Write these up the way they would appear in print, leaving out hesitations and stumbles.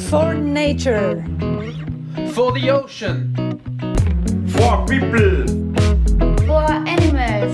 For nature. For the ocean. For people. For animals.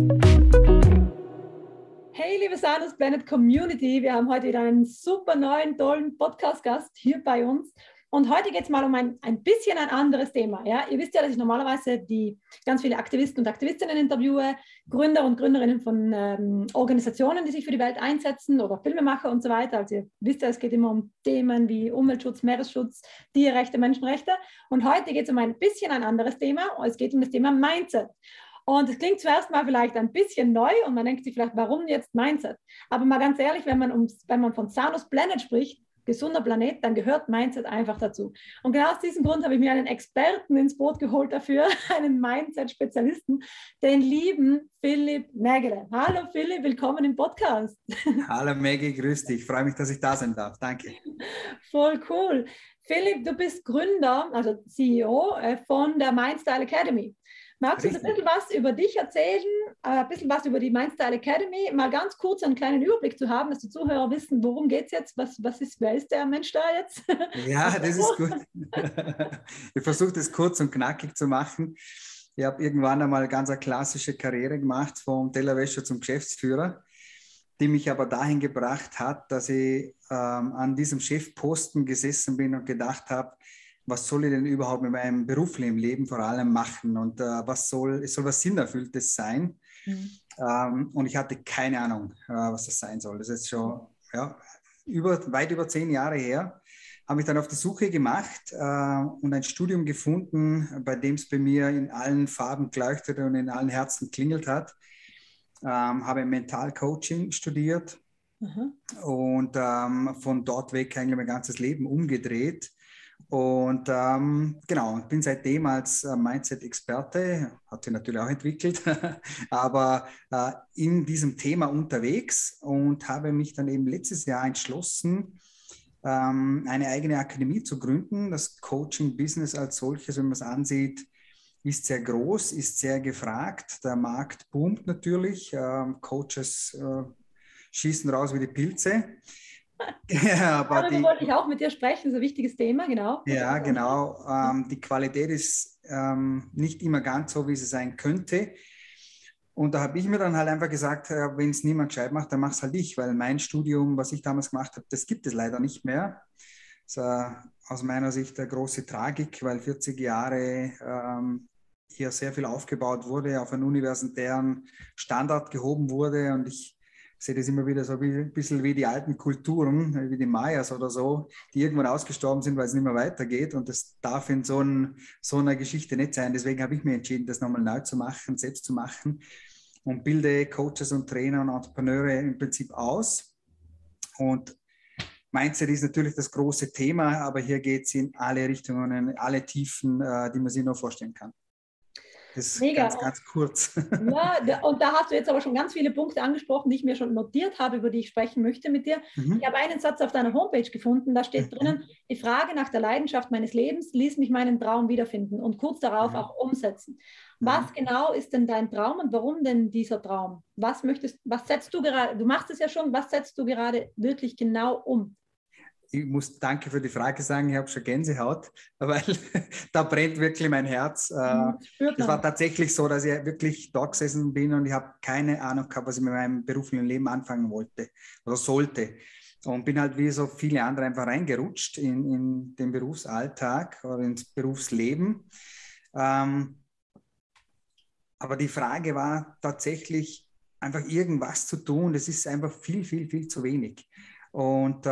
Hey, liebe Sanus Planet Community, wir haben heute wieder einen super neuen, tollen Podcast-Gast hier bei uns. Und heute geht es mal um ein bisschen ein anderes Thema. Ja? Ihr wisst ja, dass ich normalerweise ganz viele Aktivisten und Aktivistinnen interviewe, Gründer und Gründerinnen von Organisationen, die sich für die Welt einsetzen oder Filmemacher und so weiter. Also ihr wisst ja, es geht immer um Themen wie Umweltschutz, Meeresschutz, Tierrechte, Menschenrechte. Und heute geht es um ein bisschen ein anderes Thema. Es geht um das Thema Mindset. Und es klingt zuerst mal vielleicht ein bisschen neu und man denkt sich vielleicht, warum jetzt Mindset? Aber mal ganz ehrlich, wenn man von Sanus Planet spricht, gesunder Planet, dann gehört Mindset einfach dazu. Und genau aus diesem Grund habe ich mir einen Experten ins Boot geholt dafür, einen Mindset-Spezialisten, den lieben Philipp Mägele. Hallo Philipp, willkommen im Podcast. Hallo Maggie, grüß dich. Ich freue mich, dass ich da sein darf. Danke. Voll cool. Philipp, du bist Gründer, also CEO von der Mindstyle Academy. Magst du uns ein bisschen was über dich erzählen, ein bisschen was über die Mindstyle Academy, mal ganz kurz einen kleinen Überblick zu haben, dass die Zuhörer wissen, worum geht es jetzt, wer ist der Mensch da jetzt? Ja, das ist gut. Ich versuche das kurz und knackig zu machen. Ich habe irgendwann einmal ganz eine klassische Karriere gemacht, vom Tellerwäscher zum Geschäftsführer, die mich aber dahin gebracht hat, dass ich an diesem Chefposten gesessen bin und gedacht habe, was soll ich denn überhaupt mit meinem beruflichen Leben vor allem machen und es soll was Sinnerfülltes sein. Und ich hatte keine Ahnung, was das sein soll. Das ist schon weit über 10 Jahre her. Habe mich dann auf die Suche gemacht und ein Studium gefunden, bei dem es bei mir in allen Farben geleuchtet und in allen Herzen klingelt hat. Habe Mentalcoaching studiert und von dort weg eigentlich mein ganzes Leben umgedreht. Und bin seitdem als Mindset-Experte, hat sich natürlich auch entwickelt, aber in diesem Thema unterwegs und habe mich dann eben letztes Jahr entschlossen, eine eigene Akademie zu gründen. Das Coaching-Business als solches, wenn man es ansieht, ist sehr groß, ist sehr gefragt. Der Markt boomt natürlich. Coaches schießen raus wie die Pilze. Ja, aber darüber wollte ich auch mit dir sprechen, das ist ein wichtiges Thema, genau. Ja, genau. Die Qualität ist nicht immer ganz so, wie sie sein könnte. Und da habe ich mir dann halt einfach gesagt, wenn es niemand gescheit macht, dann mach es halt ich, weil mein Studium, was ich damals gemacht habe, das gibt es leider nicht mehr. Das ist aus meiner Sicht eine große Tragik, weil 40 Jahre hier sehr viel aufgebaut wurde, auf einen universitären Standard gehoben wurde und ich sehe das immer wieder so ein bisschen wie die alten Kulturen, wie die Mayas oder so, die irgendwann ausgestorben sind, weil es nicht mehr weitergeht. Und das darf in so einer Geschichte nicht sein. Deswegen habe ich mir entschieden, das nochmal neu zu machen, selbst zu machen und bilde Coaches und Trainer und Entrepreneure im Prinzip aus. Und Mindset ist natürlich das große Thema, aber hier geht es in alle Richtungen, in alle Tiefen, die man sich nur vorstellen kann. Das ist mega. Ganz kurz. Ja, und da hast du jetzt aber schon ganz viele Punkte angesprochen, die ich mir schon notiert habe, über die ich sprechen möchte mit dir. Ich habe einen Satz auf deiner Homepage gefunden, da steht drinnen, die Frage nach der Leidenschaft meines Lebens ließ mich meinen Traum wiederfinden und kurz darauf auch umsetzen. Was genau ist denn dein Traum und warum denn dieser Traum? Was setzt du gerade, du machst es ja schon, was setzt du gerade wirklich genau um? Ich muss danke für die Frage sagen, ich habe schon Gänsehaut, weil da brennt wirklich mein Herz. Es war tatsächlich so, dass ich wirklich da gesessen bin und ich habe keine Ahnung gehabt, was ich mit meinem beruflichen Leben anfangen wollte oder sollte. Und bin halt wie so viele andere einfach reingerutscht in den Berufsalltag oder ins Berufsleben. Aber die Frage war tatsächlich einfach irgendwas zu tun. Das ist einfach viel, viel, viel zu wenig. Und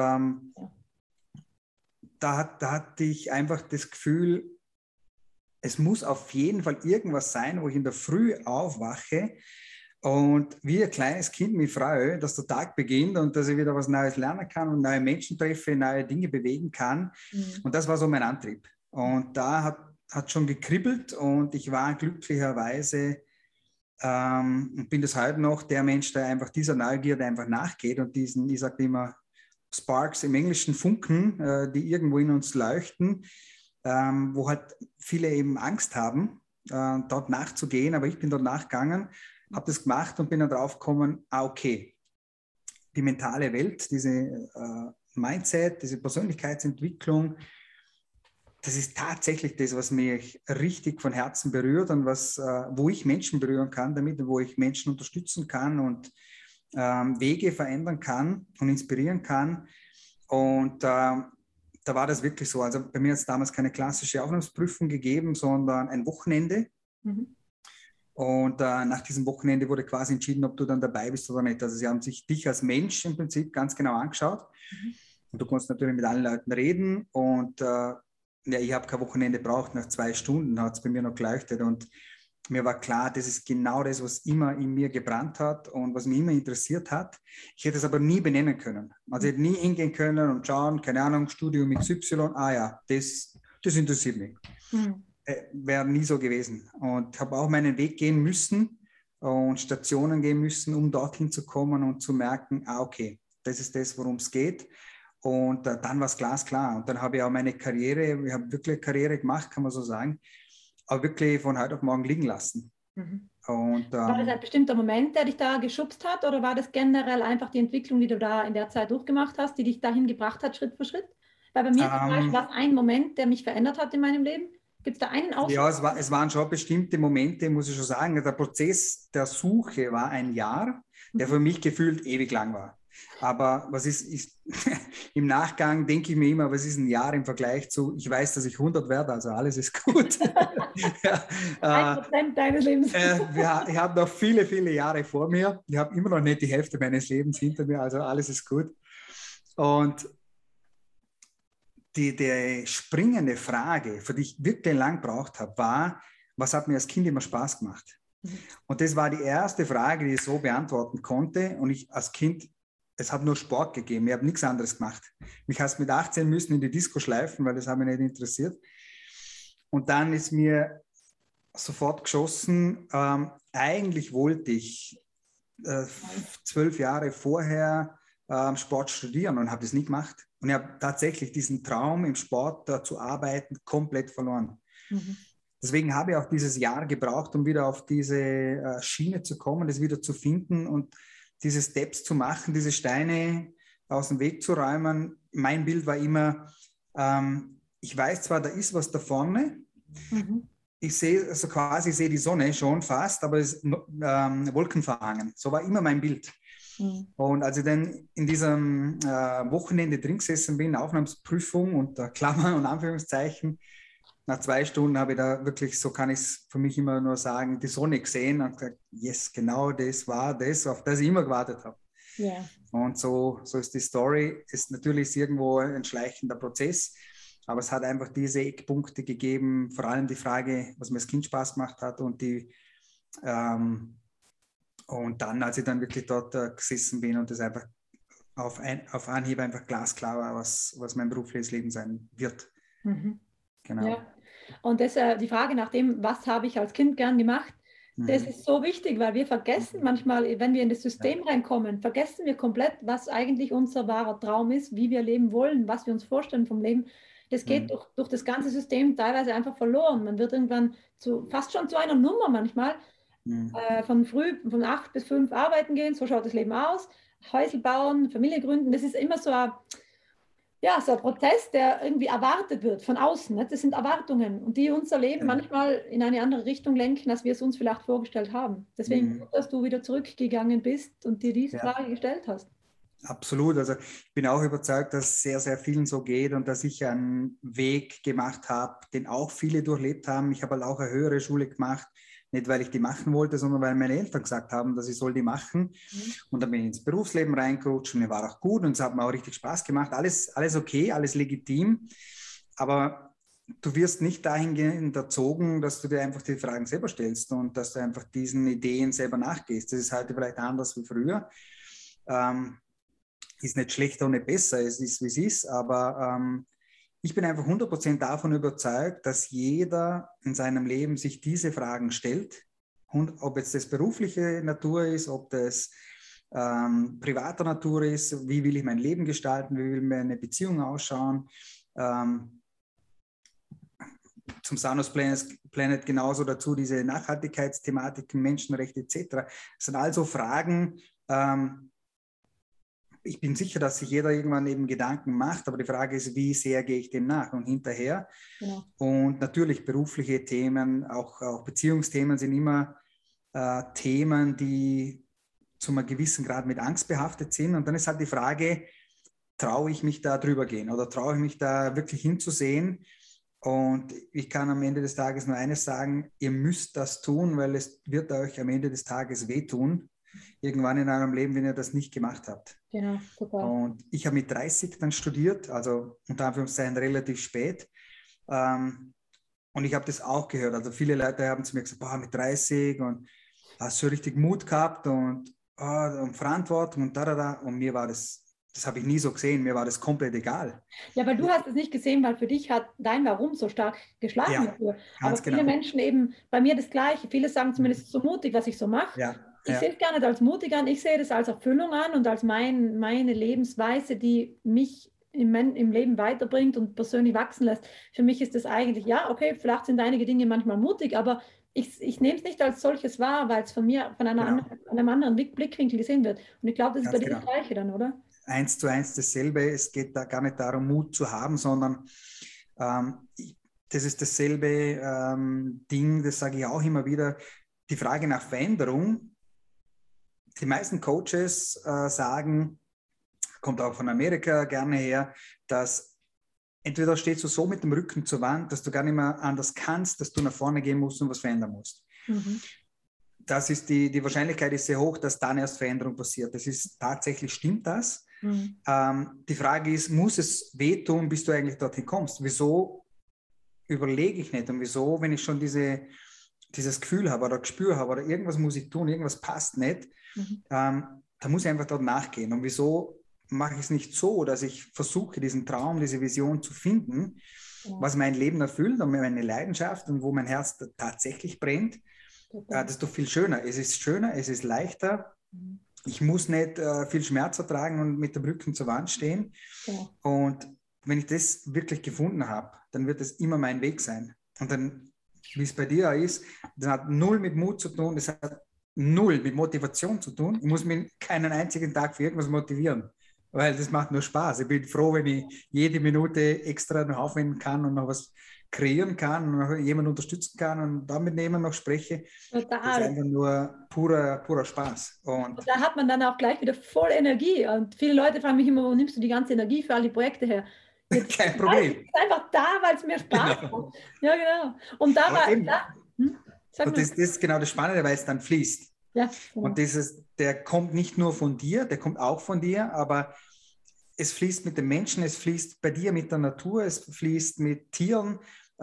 da hatte ich einfach das Gefühl, es muss auf jeden Fall irgendwas sein, wo ich in der Früh aufwache und wie ein kleines Kind mich freue, dass der Tag beginnt und dass ich wieder was Neues lernen kann und neue Menschen treffe, neue Dinge bewegen kann. Und das war so mein Antrieb. Und da hat schon gekribbelt und ich war glücklicherweise und bin das heute noch der Mensch, der einfach dieser Neugierde einfach nachgeht und diesen, ich sage immer, Sparks im Englischen Funken, die irgendwo in uns leuchten, wo halt viele eben Angst haben, dort nachzugehen. Aber ich bin dort nachgegangen, habe das gemacht und bin dann drauf gekommen, okay, die mentale Welt, diese Mindset, diese Persönlichkeitsentwicklung, das ist tatsächlich das, was mich richtig von Herzen berührt und wo ich Menschen berühren kann damit und wo ich Menschen unterstützen kann und Wege verändern kann und inspirieren kann. Und da war das wirklich so. Also bei mir hat es damals keine klassische Aufnahmeprüfung gegeben, sondern ein Wochenende. Mhm. Und nach diesem Wochenende wurde quasi entschieden, ob du dann dabei bist oder nicht. Also sie haben sich dich als Mensch im Prinzip ganz genau angeschaut. Mhm. Und du konntest natürlich mit allen Leuten reden. Und ich habe kein Wochenende gebraucht. Nach 2 Stunden hat es bei mir noch geleuchtet. Und mir war klar, das ist genau das, was immer in mir gebrannt hat und was mich immer interessiert hat. Ich hätte es aber nie benennen können. Also ich hätte nie hingehen können und schauen, keine Ahnung, Studium XY, das interessiert mich. Mhm. Wäre nie so gewesen. Und habe auch meinen Weg gehen müssen und Stationen gehen müssen, um dorthin zu kommen und zu merken, okay, das ist das, worum es geht. Und dann war es glasklar. Und dann habe ich auch meine Karriere, ich habe wirklich Karriere gemacht, kann man so sagen, aber wirklich von heute auf morgen liegen lassen. Mhm. Und, war das ein bestimmter Moment, der dich da geschubst hat, oder war das generell einfach die Entwicklung, die du da in der Zeit durchgemacht hast, die dich dahin gebracht hat, Schritt für Schritt? Weil bei mir zum Beispiel war es ein Moment, der mich verändert hat in meinem Leben. Gibt es da einen Ausschnitt? Ja, es waren schon bestimmte Momente, muss ich schon sagen. Der Prozess der Suche war ein Jahr, der für mich gefühlt ewig lang war. Aber was ist im Nachgang denke ich mir immer, was ist ein Jahr im Vergleich zu, ich weiß, dass ich 100 werde, also alles ist gut. 1% deines Lebens. Ich habe noch viele, viele Jahre vor mir. Ich habe immer noch nicht die Hälfte meines Lebens hinter mir, also alles ist gut. Und die springende Frage, für die ich wirklich lang gebraucht habe, war, was hat mir als Kind immer Spaß gemacht? Und das war die erste Frage, die ich so beantworten konnte. Und ich als Kind, es hat nur Sport gegeben, ich habe nichts anderes gemacht. Mich hast mit 18 müssen in die Disco schleifen, weil das hat mich nicht interessiert. Und dann ist mir sofort geschossen, eigentlich wollte ich 12 Jahre vorher Sport studieren und habe das nie gemacht. Und ich habe tatsächlich diesen Traum, im Sport zu arbeiten, komplett verloren. Mhm. Deswegen habe ich auch dieses Jahr gebraucht, um wieder auf diese Schiene zu kommen, das wieder zu finden und diese Steps zu machen, diese Steine aus dem Weg zu räumen. Mein Bild war immer, ich weiß zwar, da ist was da vorne, ich sehe also quasi, ich sehe die Sonne schon fast, aber es ist Wolken verhangen. So war immer mein Bild. Und als ich dann in diesem Wochenende drin gesessen bin, Aufnahmeprüfung unter Klammern und Anführungszeichen, nach 2 Stunden habe ich da wirklich, so kann ich es für mich immer nur sagen, die Sonne gesehen und gesagt, yes, genau das war das, auf das ich immer gewartet habe. Yeah. Und so ist die Story. Ist natürlich irgendwo ein schleichender Prozess, aber es hat einfach diese Eckpunkte gegeben, vor allem die Frage, was mir als Kind Spaß gemacht hat und und dann, als ich dann wirklich dort gesessen bin und das einfach auf Anhieb einfach glasklar war, was mein berufliches Leben sein wird. Mhm. Genau. Ja. Und das, die Frage nach dem, was habe ich als Kind gern gemacht, das ist so wichtig, weil wir vergessen manchmal, wenn wir in das System reinkommen, vergessen wir komplett, was eigentlich unser wahrer Traum ist, wie wir leben wollen, was wir uns vorstellen vom Leben. Das geht durch das ganze System teilweise einfach verloren. Man wird irgendwann fast schon zu einer Nummer manchmal. Von 8 bis 5 arbeiten gehen, so schaut das Leben aus. Häusl bauen, Familie gründen, das ist immer so ein Prozess, der irgendwie erwartet wird von außen. Ne? Das sind Erwartungen und die unser Leben manchmal in eine andere Richtung lenken, als wir es uns vielleicht vorgestellt haben. Deswegen gut, dass du wieder zurückgegangen bist und dir diese Frage gestellt hast. Absolut. Also ich bin auch überzeugt, dass es sehr, sehr vielen so geht und dass ich einen Weg gemacht habe, den auch viele durchlebt haben. Ich habe halt auch eine höhere Schule gemacht, nicht weil ich die machen wollte, sondern weil meine Eltern gesagt haben, dass ich soll die machen. Und dann bin ich ins Berufsleben reingerutscht und mir war auch gut und es hat mir auch richtig Spaß gemacht. Alles okay, alles legitim. Aber du wirst nicht dahingehend erzogen, dass du dir einfach die Fragen selber stellst und dass du einfach diesen Ideen selber nachgehst. Das ist heute vielleicht anders wie früher. Ist nicht schlechter und nicht besser, es ist, wie es ist, aber ich bin einfach 100% davon überzeugt, dass jeder in seinem Leben sich diese Fragen stellt. Und ob jetzt das berufliche Natur ist, ob das privater Natur ist, wie will ich mein Leben gestalten, wie will meine Beziehung ausschauen. Zum Sanus Planet genauso dazu diese Nachhaltigkeitsthematiken, Menschenrechte etc. Das sind also Fragen, ich bin sicher, dass sich jeder irgendwann eben Gedanken macht, aber die Frage ist, wie sehr gehe ich dem nach und hinterher? Genau. Und natürlich berufliche Themen, auch Beziehungsthemen sind immer Themen, die zu einem gewissen Grad mit Angst behaftet sind. Und dann ist halt die Frage, traue ich mich da drüber gehen oder traue ich mich da wirklich hinzusehen? Und ich kann am Ende des Tages nur eines sagen, ihr müsst das tun, weil es wird euch am Ende des Tages wehtun, irgendwann in eurem Leben, wenn ihr das nicht gemacht habt. Genau, super. Und ich habe mit 30 dann studiert, also unter Anführungszeichen relativ spät. Und ich habe das auch gehört. Also viele Leute haben zu mir gesagt, boah, mit 30 und hast du richtig Mut gehabt und Verantwortung und da. Und mir war das habe ich nie so gesehen, mir war das komplett egal. Ja, weil du hast es nicht gesehen, weil für dich hat dein Warum so stark geschlagen Ja, dafür. ganz Aber viele genau. Menschen eben, bei mir das Gleiche, viele sagen zumindest so mutig, was ich so mache. Ja, Ich sehe es gar nicht als mutig an, ich sehe das als Erfüllung an und als meine Lebensweise, die mich im Leben weiterbringt und persönlich wachsen lässt. Für mich ist das eigentlich, ja, okay, vielleicht sind einige Dinge manchmal mutig, aber ich nehme es nicht als solches wahr, weil es von mir von einem anderen Blickwinkel gesehen wird. Und ich glaube, das ist ganz bei dir genau. das Gleiche dann, oder? 1:1 dasselbe. Es geht da gar nicht darum, Mut zu haben, sondern das ist dasselbe Ding, das sage ich auch immer wieder, die Frage nach Veränderung. Die meisten Coaches sagen, kommt auch von Amerika gerne her, dass entweder stehst du so mit dem Rücken zur Wand, dass du gar nicht mehr anders kannst, dass du nach vorne gehen musst und was verändern musst. Mhm. Das ist die Wahrscheinlichkeit ist sehr hoch, dass dann erst Veränderung passiert. Das ist tatsächlich, stimmt das? Mhm. Die Frage ist, muss es wehtun, bis du eigentlich dorthin kommst? Wieso überlege ich nicht? Und wieso, wenn ich schon dieses Gefühl habe oder Gespür habe oder irgendwas muss ich tun, irgendwas passt nicht, da muss ich einfach dort nachgehen. Und wieso mache ich es nicht so, dass ich versuche, diesen Traum, diese Vision zu finden, was mein Leben erfüllt und meine Leidenschaft und wo mein Herz tatsächlich brennt? Das ist doch viel schöner. Es ist schöner, es ist leichter. Ich muss nicht viel Schmerz ertragen und mit dem Rücken zur Wand stehen. Ja. Und wenn ich das wirklich gefunden habe, dann wird es immer mein Weg sein. Und dann, wie es bei dir ist, das hat null mit Mut zu tun, das hat null mit Motivation zu tun. Ich muss mich keinen einzigen Tag für irgendwas motivieren, weil das macht nur Spaß. Ich bin froh, wenn ich jede Minute extra noch aufwenden kann und noch was kreieren kann und noch jemanden unterstützen kann und damit jemand noch spreche. Total. Das ist einfach nur purer Spaß. Und da hat man dann auch gleich wieder voll Energie. Und viele Leute fragen mich immer, wo nimmst du die ganze Energie für alle Projekte her? Jetzt, kein Problem. Ich bin einfach da, weil es mir Spaß macht. Ja, genau. Und da war... Und das ist genau das Spannende, weil es dann fließt. Ja, genau. Und der kommt nicht nur von dir, der kommt auch von dir, aber es fließt mit den Menschen, es fließt bei dir mit der Natur, es fließt mit Tieren,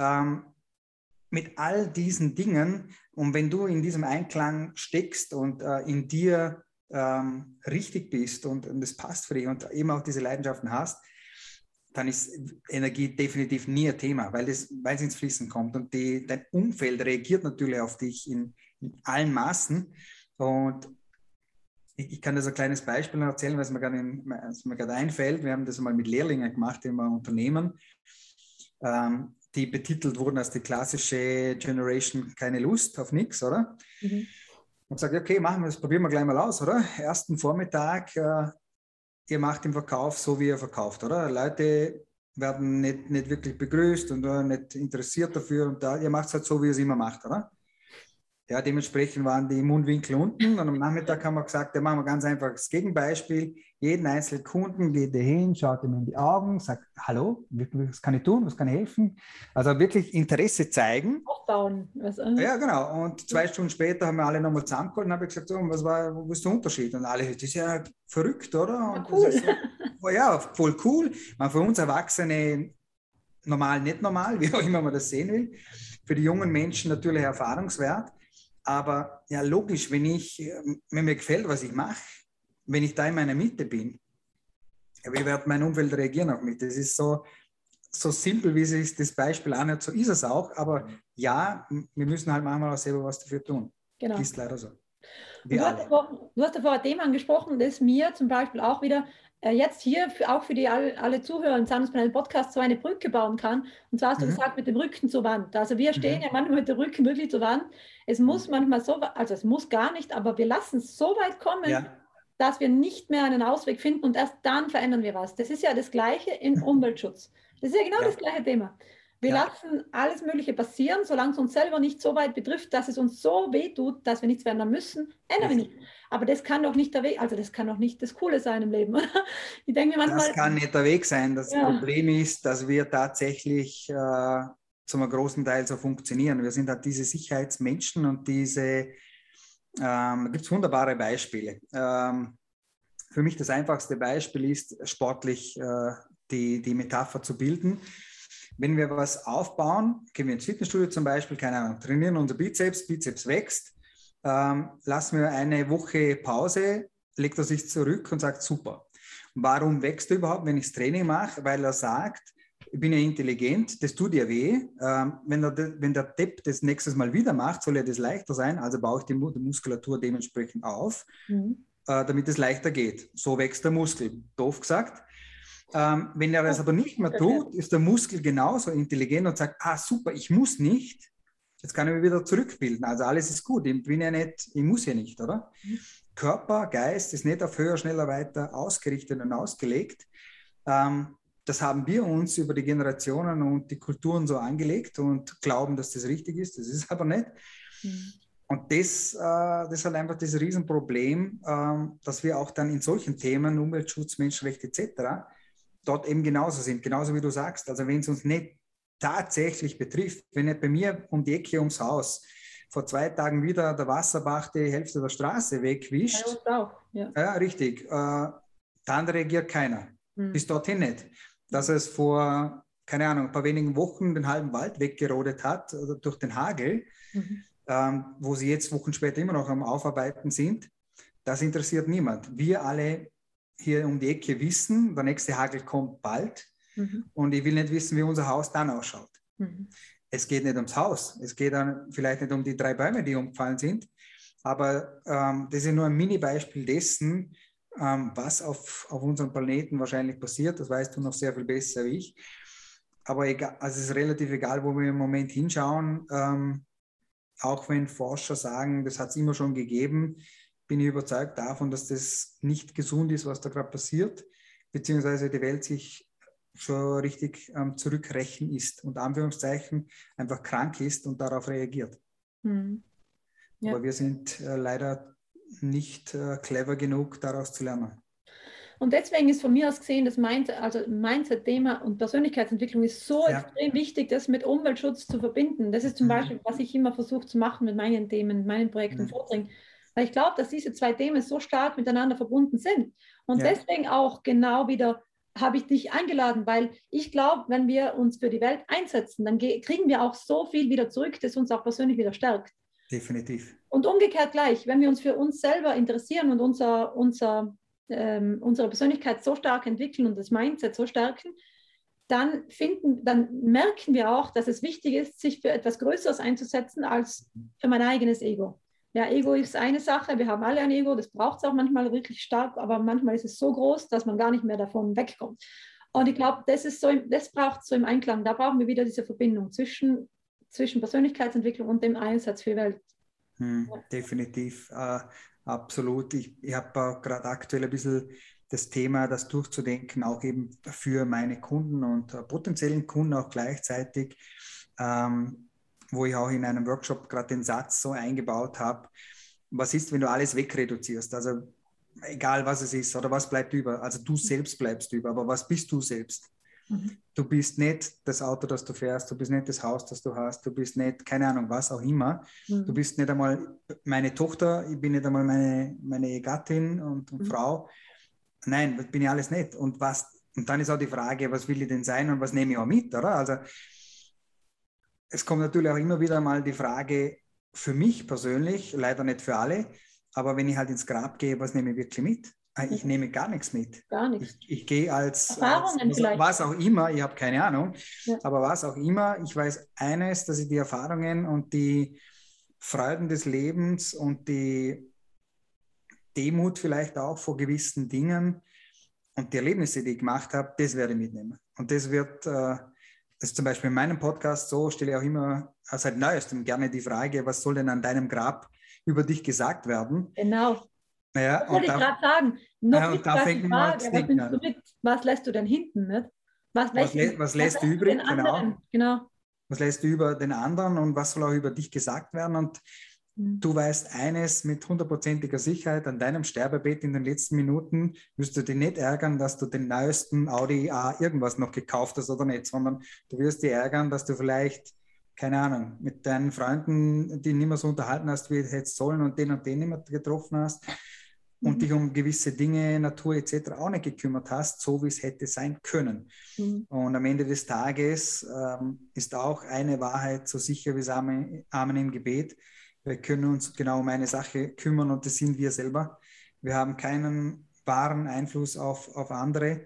mit all diesen Dingen. Und wenn du in diesem Einklang steckst und in dir richtig bist und es passt für dich und eben auch diese Leidenschaften hast, dann ist Energie definitiv nie ein Thema, weil es ins Fließen kommt. Und dein Umfeld reagiert natürlich auf dich in allen Maßen. Und ich kann das ein kleines Beispiel erzählen, was mir gerade einfällt. Wir haben das mal mit Lehrlingen gemacht in einem Unternehmen, die betitelt wurden als die klassische Generation keine Lust auf nichts, oder? Mhm. Und sage, okay, machen wir das, probieren wir gleich mal aus, oder? Ersten Vormittag, ihr macht den Verkauf so, wie ihr verkauft, oder? Leute werden nicht wirklich begrüßt und nicht interessiert dafür und ihr macht es halt so, wie ihr es immer macht, oder? Ja, dementsprechend waren die Mundwinkel unten und am Nachmittag haben wir gesagt, da machen wir ganz einfach das Gegenbeispiel. Jeden einzelnen Kunden geht ihr hin, schaut ihm in die Augen, sagt, hallo, was kann ich tun, was kann ich helfen? Also wirklich Interesse zeigen. Aufbauen. Ja, genau. Und 2 Stunden später haben wir alle nochmal zusammengeholt und habe ich gesagt, wo ist der Unterschied? Und alle, das ist ja verrückt, oder? Und cool. Das ist so, ja, voll cool. Man, für uns Erwachsene normal, nicht normal, wie auch immer man das sehen will. Für die jungen Menschen natürlich erfahrungswert. Aber ja, logisch, wenn mir gefällt, was ich mache, wenn ich da in meiner Mitte bin, wie wird mein Umfeld reagieren auf mich? Das ist so simpel, wie sich das Beispiel anhört, so ist es auch. Aber ja, wir müssen halt manchmal auch selber was dafür tun. Genau. Ist leider so. Du hast davor ein Thema angesprochen, das mir zum Beispiel auch wieder jetzt hier auch für alle Zuhörer im Sanus Planet Podcast so eine Brücke bauen kann. Und zwar hast du gesagt, mit dem Rücken zur Wand. Also wir stehen ja manchmal mit dem Rücken wirklich zur Wand. Es muss manchmal so, also es muss gar nicht, aber wir lassen es so weit kommen, dass wir nicht mehr einen Ausweg finden und erst dann verändern wir was. Das ist ja das Gleiche im Umweltschutz. Das ist ja genau das gleiche Thema. Wir lassen alles Mögliche passieren, solange es uns selber nicht so weit betrifft, dass es uns so wehtut, dass wir nichts verändern müssen, ändern wir nicht. Aber das kann doch nicht der Weg, also das kann doch nicht das Coole sein im Leben. Ich denke mir manchmal, das kann nicht der Weg sein. Das Problem ist, dass wir tatsächlich zum großen Teil so funktionieren. Wir sind halt diese Sicherheitsmenschen und da gibt es wunderbare Beispiele. Für mich das einfachste Beispiel ist, sportlich die Metapher zu bilden. Wenn wir was aufbauen, gehen wir ins Fitnessstudio zum Beispiel, keine Ahnung, trainieren unser Bizeps wächst, lassen wir eine Woche Pause, legt er sich zurück und sagt, super. Warum wächst er überhaupt, wenn ich das Training mache? Weil er sagt, ich bin ja intelligent, das tut ja weh. Wenn der Depp das nächstes Mal wieder macht, soll ja das leichter sein, also baue ich die Muskulatur dementsprechend auf, damit es leichter geht. So wächst der Muskel, doof gesagt. Wenn er das aber nicht mehr tut, ist der Muskel genauso intelligent und sagt, super, ich muss nicht, jetzt kann ich mich wieder zurückbilden. Also alles ist gut, ich muss ja nicht, oder? Körper, Geist ist nicht auf höher, schneller, weiter ausgerichtet und ausgelegt. Das haben wir uns über die Generationen und die Kulturen so angelegt und glauben, dass das richtig ist. Das ist aber nicht. Und das ist halt einfach das Riesenproblem, dass wir auch dann in solchen Themen, Umweltschutz, Menschenrechte etc., dort eben genauso sind, genauso wie du sagst. Also wenn es uns nicht tatsächlich betrifft, wenn nicht bei mir um die Ecke ums Haus vor 2 Tagen wieder der Wasserbach die Hälfte der Straße wegwischt, bei uns auch. Ja, richtig, dann reagiert keiner. Bis dorthin nicht. Dass es vor, keine Ahnung, ein paar wenigen Wochen den halben Wald weggerodet hat durch den Hagel, wo sie jetzt Wochen später immer noch am Aufarbeiten sind, das interessiert niemand. Wir alle hier um die Ecke wissen, der nächste Hagel kommt bald und ich will nicht wissen, wie unser Haus dann ausschaut. Es geht nicht ums Haus, es geht dann vielleicht nicht um die 3 Bäume, die umgefallen sind, aber das ist nur ein Mini-Beispiel dessen, was auf unserem Planeten wahrscheinlich passiert. Das weißt du noch sehr viel besser wie ich. Aber egal, also es ist relativ egal, wo wir im Moment hinschauen, auch wenn Forscher sagen, das hat es immer schon gegeben, bin ich überzeugt davon, dass das nicht gesund ist, was da gerade passiert, beziehungsweise die Welt sich schon richtig zurückrechnen ist und Anführungszeichen einfach krank ist und darauf reagiert. Ja. Aber wir sind leider nicht clever genug, daraus zu lernen. Und deswegen ist von mir aus gesehen, das Mindset-Thema und Persönlichkeitsentwicklung ist so extrem wichtig, das mit Umweltschutz zu verbinden. Das ist zum Beispiel, was ich immer versuche zu machen mit meinen Themen, mit meinen Projekten, Vorträgen. Weil ich glaube, dass diese 2 Themen so stark miteinander verbunden sind. Und deswegen auch genau wieder habe ich dich eingeladen, weil ich glaube, wenn wir uns für die Welt einsetzen, dann kriegen wir auch so viel wieder zurück, das uns auch persönlich wieder stärkt. Definitiv. Und umgekehrt gleich, wenn wir uns für uns selber interessieren und unsere Persönlichkeit so stark entwickeln und das Mindset so stärken, dann merken wir auch, dass es wichtig ist, sich für etwas Größeres einzusetzen als für mein eigenes Ego. Ja, Ego ist eine Sache, wir haben alle ein Ego, das braucht es auch manchmal wirklich stark, aber manchmal ist es so groß, dass man gar nicht mehr davon wegkommt. Und ich glaube, das braucht so im Einklang, da brauchen wir wieder diese Verbindung zwischen Persönlichkeitsentwicklung und dem Einsatz für die Welt. Definitiv, absolut. Ich habe gerade aktuell ein bisschen das Thema, das durchzudenken, auch eben für meine Kunden und potenziellen Kunden auch gleichzeitig, wo ich auch in einem Workshop gerade den Satz so eingebaut habe, was ist, wenn du alles wegreduzierst? Also egal, was es ist oder was bleibt über. Also du selbst bleibst über, aber was bist du selbst? Du bist nicht das Auto, das du fährst, du bist nicht das Haus, das du hast, du bist nicht, keine Ahnung, was auch immer. Du bist nicht einmal meine Tochter, ich bin nicht einmal meine Gattin und Frau. Nein, das bin ich alles nicht. Und dann ist auch die Frage, was will ich denn sein und was nehme ich auch mit, oder? Also es kommt natürlich auch immer wieder mal die Frage, für mich persönlich, leider nicht für alle, aber wenn ich halt ins Grab gehe, was nehme ich wirklich mit? Ich nehme gar nichts mit. Gar nichts. Ich gehe als vielleicht. Was auch immer, ich habe keine Ahnung, aber was auch immer, ich weiß eines, dass ich die Erfahrungen und die Freuden des Lebens und die Demut vielleicht auch vor gewissen Dingen und die Erlebnisse, die ich gemacht habe, das werde ich mitnehmen. Und das wird, das ist zum Beispiel in meinem Podcast so, stelle ich auch immer seit Neuestem gerne die Frage, was soll denn an deinem Grab über dich gesagt werden? Genau. Ja, Das wollte ich gerade sagen. Noch und nicht da gleich fängt die man mal Frage, zu was denken nimmst du an. mit? Was lässt du denn hinten? Nicht? Was lässt du lässt übrig? den anderen? Genau. Was lässt du über den anderen und was soll auch über dich gesagt werden? Und du weißt eines mit 100%iger Sicherheit, an deinem Sterbebett in den letzten Minuten wirst du dich nicht ärgern, dass du den neuesten Audi A irgendwas noch gekauft hast oder nicht, sondern du wirst dich ärgern, dass du vielleicht, keine Ahnung, mit deinen Freunden, die nicht mehr so unterhalten hast, wie du hättest sollen und den nicht mehr getroffen hast und dich um gewisse Dinge, Natur etc. auch nicht gekümmert hast, so wie es hätte sein können. Und am Ende des Tages ist auch eine Wahrheit so sicher wie das Amen im Gebet. Wir können uns genau um eine Sache kümmern und das sind wir selber. Wir haben keinen wahren Einfluss auf andere.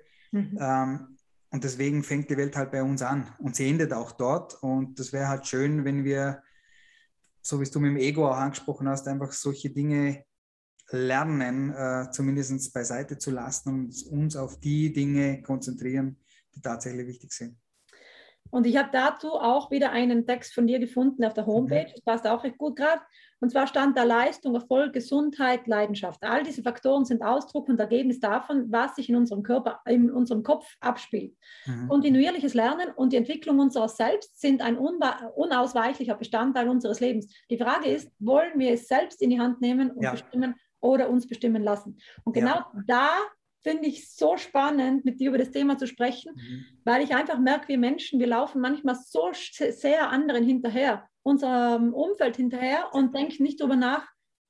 Und deswegen fängt die Welt halt bei uns an und sie endet auch dort. Und das wäre halt schön, wenn wir, so wie du mit dem Ego auch angesprochen hast, einfach solche Dinge lernen, zumindest beiseite zu lassen und uns auf die Dinge konzentrieren, die tatsächlich wichtig sind. Und ich habe dazu auch wieder einen Text von dir gefunden auf der Homepage. Das passt auch recht gut gerade. Und zwar stand da Leistung, Erfolg, Gesundheit, Leidenschaft. All diese Faktoren sind Ausdruck und Ergebnis davon, was sich in unserem Körper, in unserem Kopf abspielt. Kontinuierliches Lernen und die Entwicklung unseres Selbst sind ein unausweichlicher Bestandteil unseres Lebens. Die Frage ist, wollen wir es selbst in die Hand nehmen und bestimmen oder uns bestimmen lassen? Und genau da finde ich so spannend, mit dir über das Thema zu sprechen, weil ich einfach merke, wir Menschen, wir laufen manchmal so sehr anderen hinterher, unserem Umfeld hinterher und denken nicht darüber nach,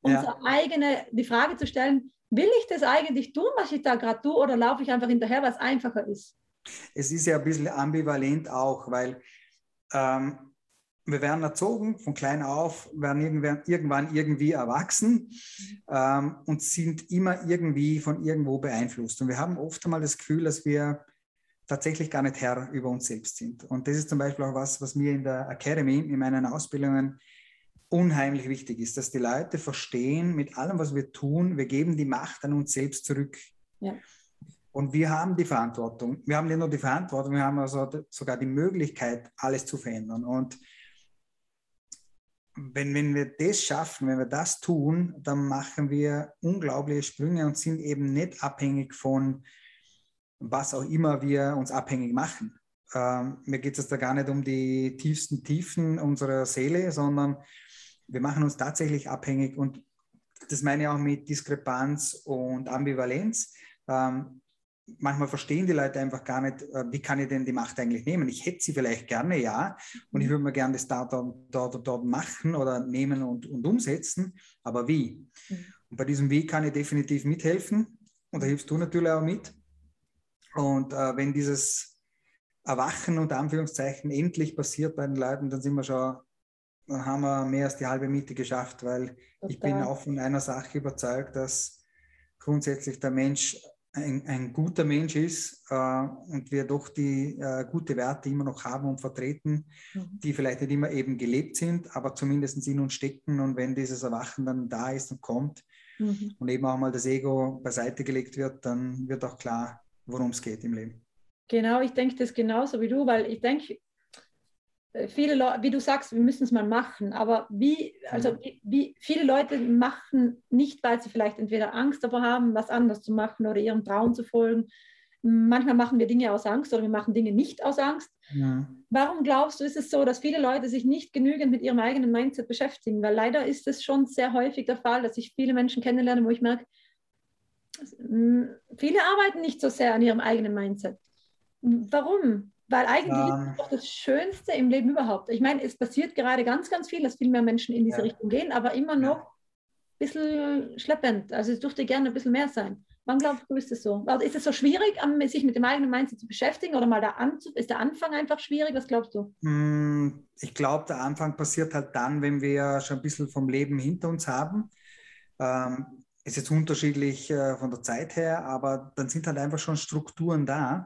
die Frage zu stellen, will ich das eigentlich tun, was ich da gerade tue, oder laufe ich einfach hinterher, was einfacher ist? Es ist ja ein bisschen ambivalent auch, weil wir werden erzogen, von klein auf, werden irgendwann irgendwie erwachsen und sind immer irgendwie von irgendwo beeinflusst. Und wir haben oft einmal das Gefühl, dass wir tatsächlich gar nicht Herr über uns selbst sind. Und das ist zum Beispiel auch was mir in der Academy, in meinen Ausbildungen unheimlich wichtig ist, dass die Leute verstehen, mit allem, was wir tun, wir geben die Macht an uns selbst zurück. Ja. Und wir haben die Verantwortung. Wir haben nicht nur die Verantwortung, wir haben also sogar die Möglichkeit, alles zu verändern. Und wenn wir das schaffen, wenn wir das tun, dann machen wir unglaubliche Sprünge und sind eben nicht abhängig von was auch immer wir uns abhängig machen. Mir geht es da gar nicht um die tiefsten Tiefen unserer Seele, sondern wir machen uns tatsächlich abhängig und das meine ich auch mit Diskrepanz und Ambivalenz. Manchmal verstehen die Leute einfach gar nicht, wie kann ich denn die Macht eigentlich nehmen? Ich hätte sie vielleicht gerne, ja, und ich würde mir gerne das dort machen oder nehmen und umsetzen, aber wie? Und bei diesem Wie kann ich definitiv mithelfen und da hilfst du natürlich auch mit. Und wenn dieses Erwachen unter Anführungszeichen endlich passiert bei den Leuten, dann haben wir mehr als die halbe Miete geschafft, weil ich bin auch von einer Sache überzeugt, dass grundsätzlich der Mensch ein guter Mensch ist und wir doch die gute Werte immer noch haben und vertreten, die vielleicht nicht immer eben gelebt sind, aber zumindest in uns stecken. Und wenn dieses Erwachen dann da ist und kommt und eben auch mal das Ego beiseite gelegt wird, dann wird auch klar, worum es geht im Leben. Genau, ich denke das genauso wie du, weil ich denke, viele Leute, wie du sagst, wir müssen es mal machen, aber wie viele Leute machen nicht, weil sie vielleicht entweder Angst davor haben, was anderes zu machen oder ihrem Traum zu folgen. Manchmal machen wir Dinge aus Angst oder wir machen Dinge nicht aus Angst. Ja. Warum glaubst du, ist es so, dass viele Leute sich nicht genügend mit ihrem eigenen Mindset beschäftigen? Weil leider ist es schon sehr häufig der Fall, dass ich viele Menschen kennenlerne, wo ich merke, viele arbeiten nicht so sehr an ihrem eigenen Mindset. Warum? Weil eigentlich ist es doch das Schönste im Leben überhaupt. Ich meine, es passiert gerade ganz, ganz viel, dass viel mehr Menschen in diese Richtung gehen, aber immer noch ein bisschen schleppend. Also es dürfte gerne ein bisschen mehr sein. Wann glaubst du, ist es so? Also ist es so schwierig, sich mit dem eigenen Mindset zu beschäftigen oder mal ist der Anfang einfach schwierig? Was glaubst du? Ich glaube, der Anfang passiert halt dann, wenn wir schon ein bisschen vom Leben hinter uns haben. Ist jetzt unterschiedlich von der Zeit her, aber dann sind halt einfach schon Strukturen da.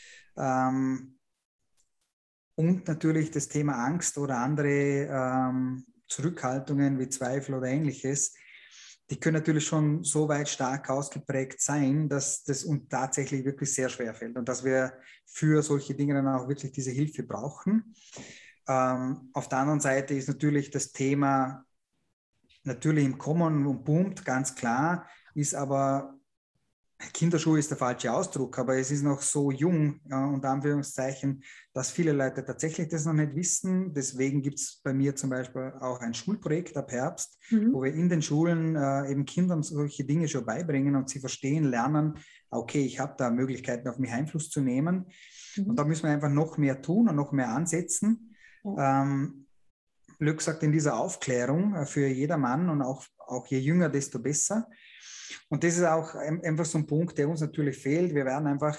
Und natürlich das Thema Angst oder andere Zurückhaltungen wie Zweifel oder Ähnliches, die können natürlich schon so weit stark ausgeprägt sein, dass das uns tatsächlich wirklich sehr schwer fällt und dass wir für solche Dinge dann auch wirklich diese Hilfe brauchen. Auf der anderen Seite ist natürlich das Thema natürlich im Kommen und boomt, ganz klar, ist aber, Kinderschuhe ist der falsche Ausdruck, aber es ist noch so jung, unter Anführungszeichen, dass viele Leute tatsächlich das noch nicht wissen. Deswegen gibt es bei mir zum Beispiel auch ein Schulprojekt ab Herbst, wo wir in den Schulen eben Kindern solche Dinge schon beibringen und sie verstehen, lernen, okay, ich habe da Möglichkeiten, auf mich Einfluss zu nehmen. Und da müssen wir einfach noch mehr tun und noch mehr ansetzen. Glück sagt, in dieser Aufklärung für jedermann und auch je jünger, desto besser. Und das ist auch einfach so ein Punkt, der uns natürlich fehlt. Wir werden einfach,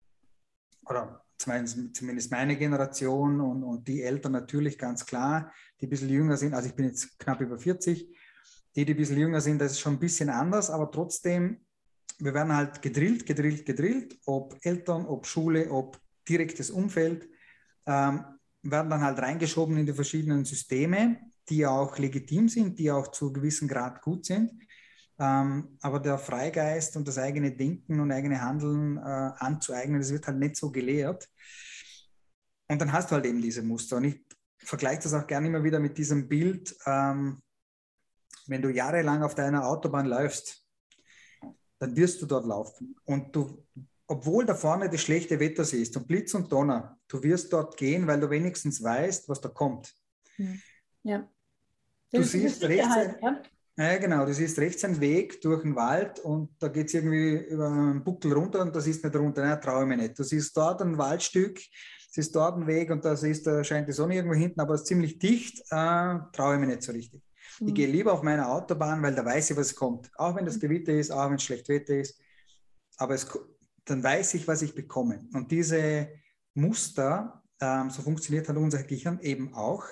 oder zumindest meine Generation und die Eltern natürlich ganz klar, die ein bisschen jünger sind, also ich bin jetzt knapp über 40, die ein bisschen jünger sind, das ist schon ein bisschen anders, aber trotzdem, wir werden halt gedrillt, ob Eltern, ob Schule, ob direktes Umfeld, werden dann halt reingeschoben in die verschiedenen Systeme, die auch legitim sind, die auch zu einem gewissen Grad gut sind. Aber der Freigeist und das eigene Denken und eigene Handeln anzueignen, das wird halt nicht so gelehrt. Und dann hast du halt eben diese Muster. Und ich vergleiche das auch gerne immer wieder mit diesem Bild, wenn du jahrelang auf deiner Autobahn läufst, dann wirst du dort laufen. Und du, obwohl da vorne das schlechte Wetter siehst und Blitz und Donner, du wirst dort gehen, weil du wenigstens weißt, was da kommt. Ja. Du siehst rechts... Ja, genau. Du siehst rechts einen Weg durch den Wald und da geht es irgendwie über einen Buckel runter und da siehst du nicht runter. Nein, traue ich mir nicht. Du siehst dort ein Waldstück, siehst dort einen Weg und da scheint die Sonne irgendwo hinten, aber es ist ziemlich dicht. Traue ich mir nicht so richtig. Ich gehe lieber auf meiner Autobahn, weil da weiß ich, was kommt. Auch wenn das Gewitter ist, auch wenn es schlecht Wetter ist. Aber dann weiß ich, was ich bekomme. Und diese Muster, so funktioniert halt unser Gehirn eben auch,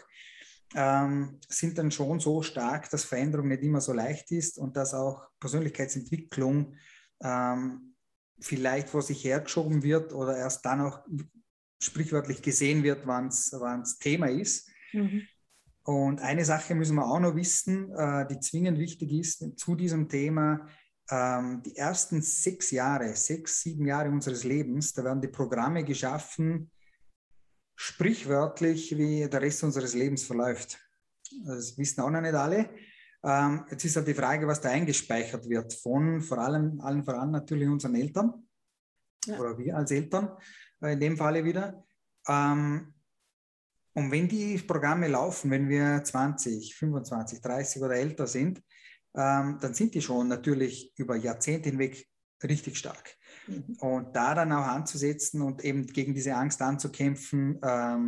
sind dann schon so stark, dass Veränderung nicht immer so leicht ist und dass auch Persönlichkeitsentwicklung vielleicht vor sich hergeschoben wird oder erst dann auch sprichwörtlich gesehen wird, wann es Thema ist. Und eine Sache müssen wir auch noch wissen, die zwingend wichtig ist zu diesem Thema. Die ersten 6, 7 Jahre unseres Lebens, da werden die Programme geschaffen, sprichwörtlich, wie der Rest unseres Lebens verläuft. Das wissen auch noch nicht alle. Jetzt ist halt die Frage, was da eingespeichert wird von allen voran natürlich unseren Eltern oder wir als Eltern in dem Falle wieder. Und wenn die Programme laufen, wenn wir 20, 25, 30 oder älter sind, dann sind die schon natürlich über Jahrzehnte hinweg richtig stark. Und da dann auch anzusetzen und eben gegen diese Angst anzukämpfen,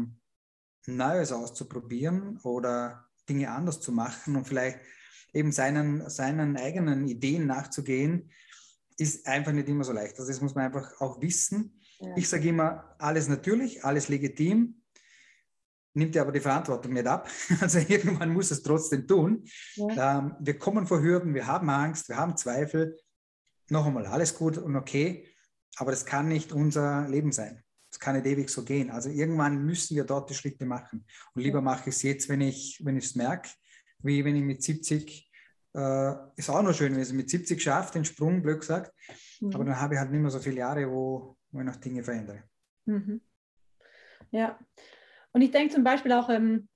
Neues auszuprobieren oder Dinge anders zu machen und vielleicht eben seinen eigenen Ideen nachzugehen, ist einfach nicht immer so leicht. Also das muss man einfach auch wissen. Ja. Ich sage immer, alles natürlich, alles legitim, nimmt dir aber die Verantwortung nicht ab. Also irgendwann muss es trotzdem tun. Ja. Wir kommen vor Hürden, wir haben Angst, wir haben Zweifel. Noch einmal, alles gut und okay, aber das kann nicht unser Leben sein. Das kann nicht ewig so gehen. Also irgendwann müssen wir dort die Schritte machen. Und lieber mache ich es jetzt, wenn ich es merke, wie wenn ich mit 70, ist auch noch schön, wenn ich es mit 70 schaffe, den Sprung, blöd gesagt, aber dann habe ich halt nicht mehr so viele Jahre, wo ich noch Dinge verändere. Ja, und ich denke zum Beispiel auch,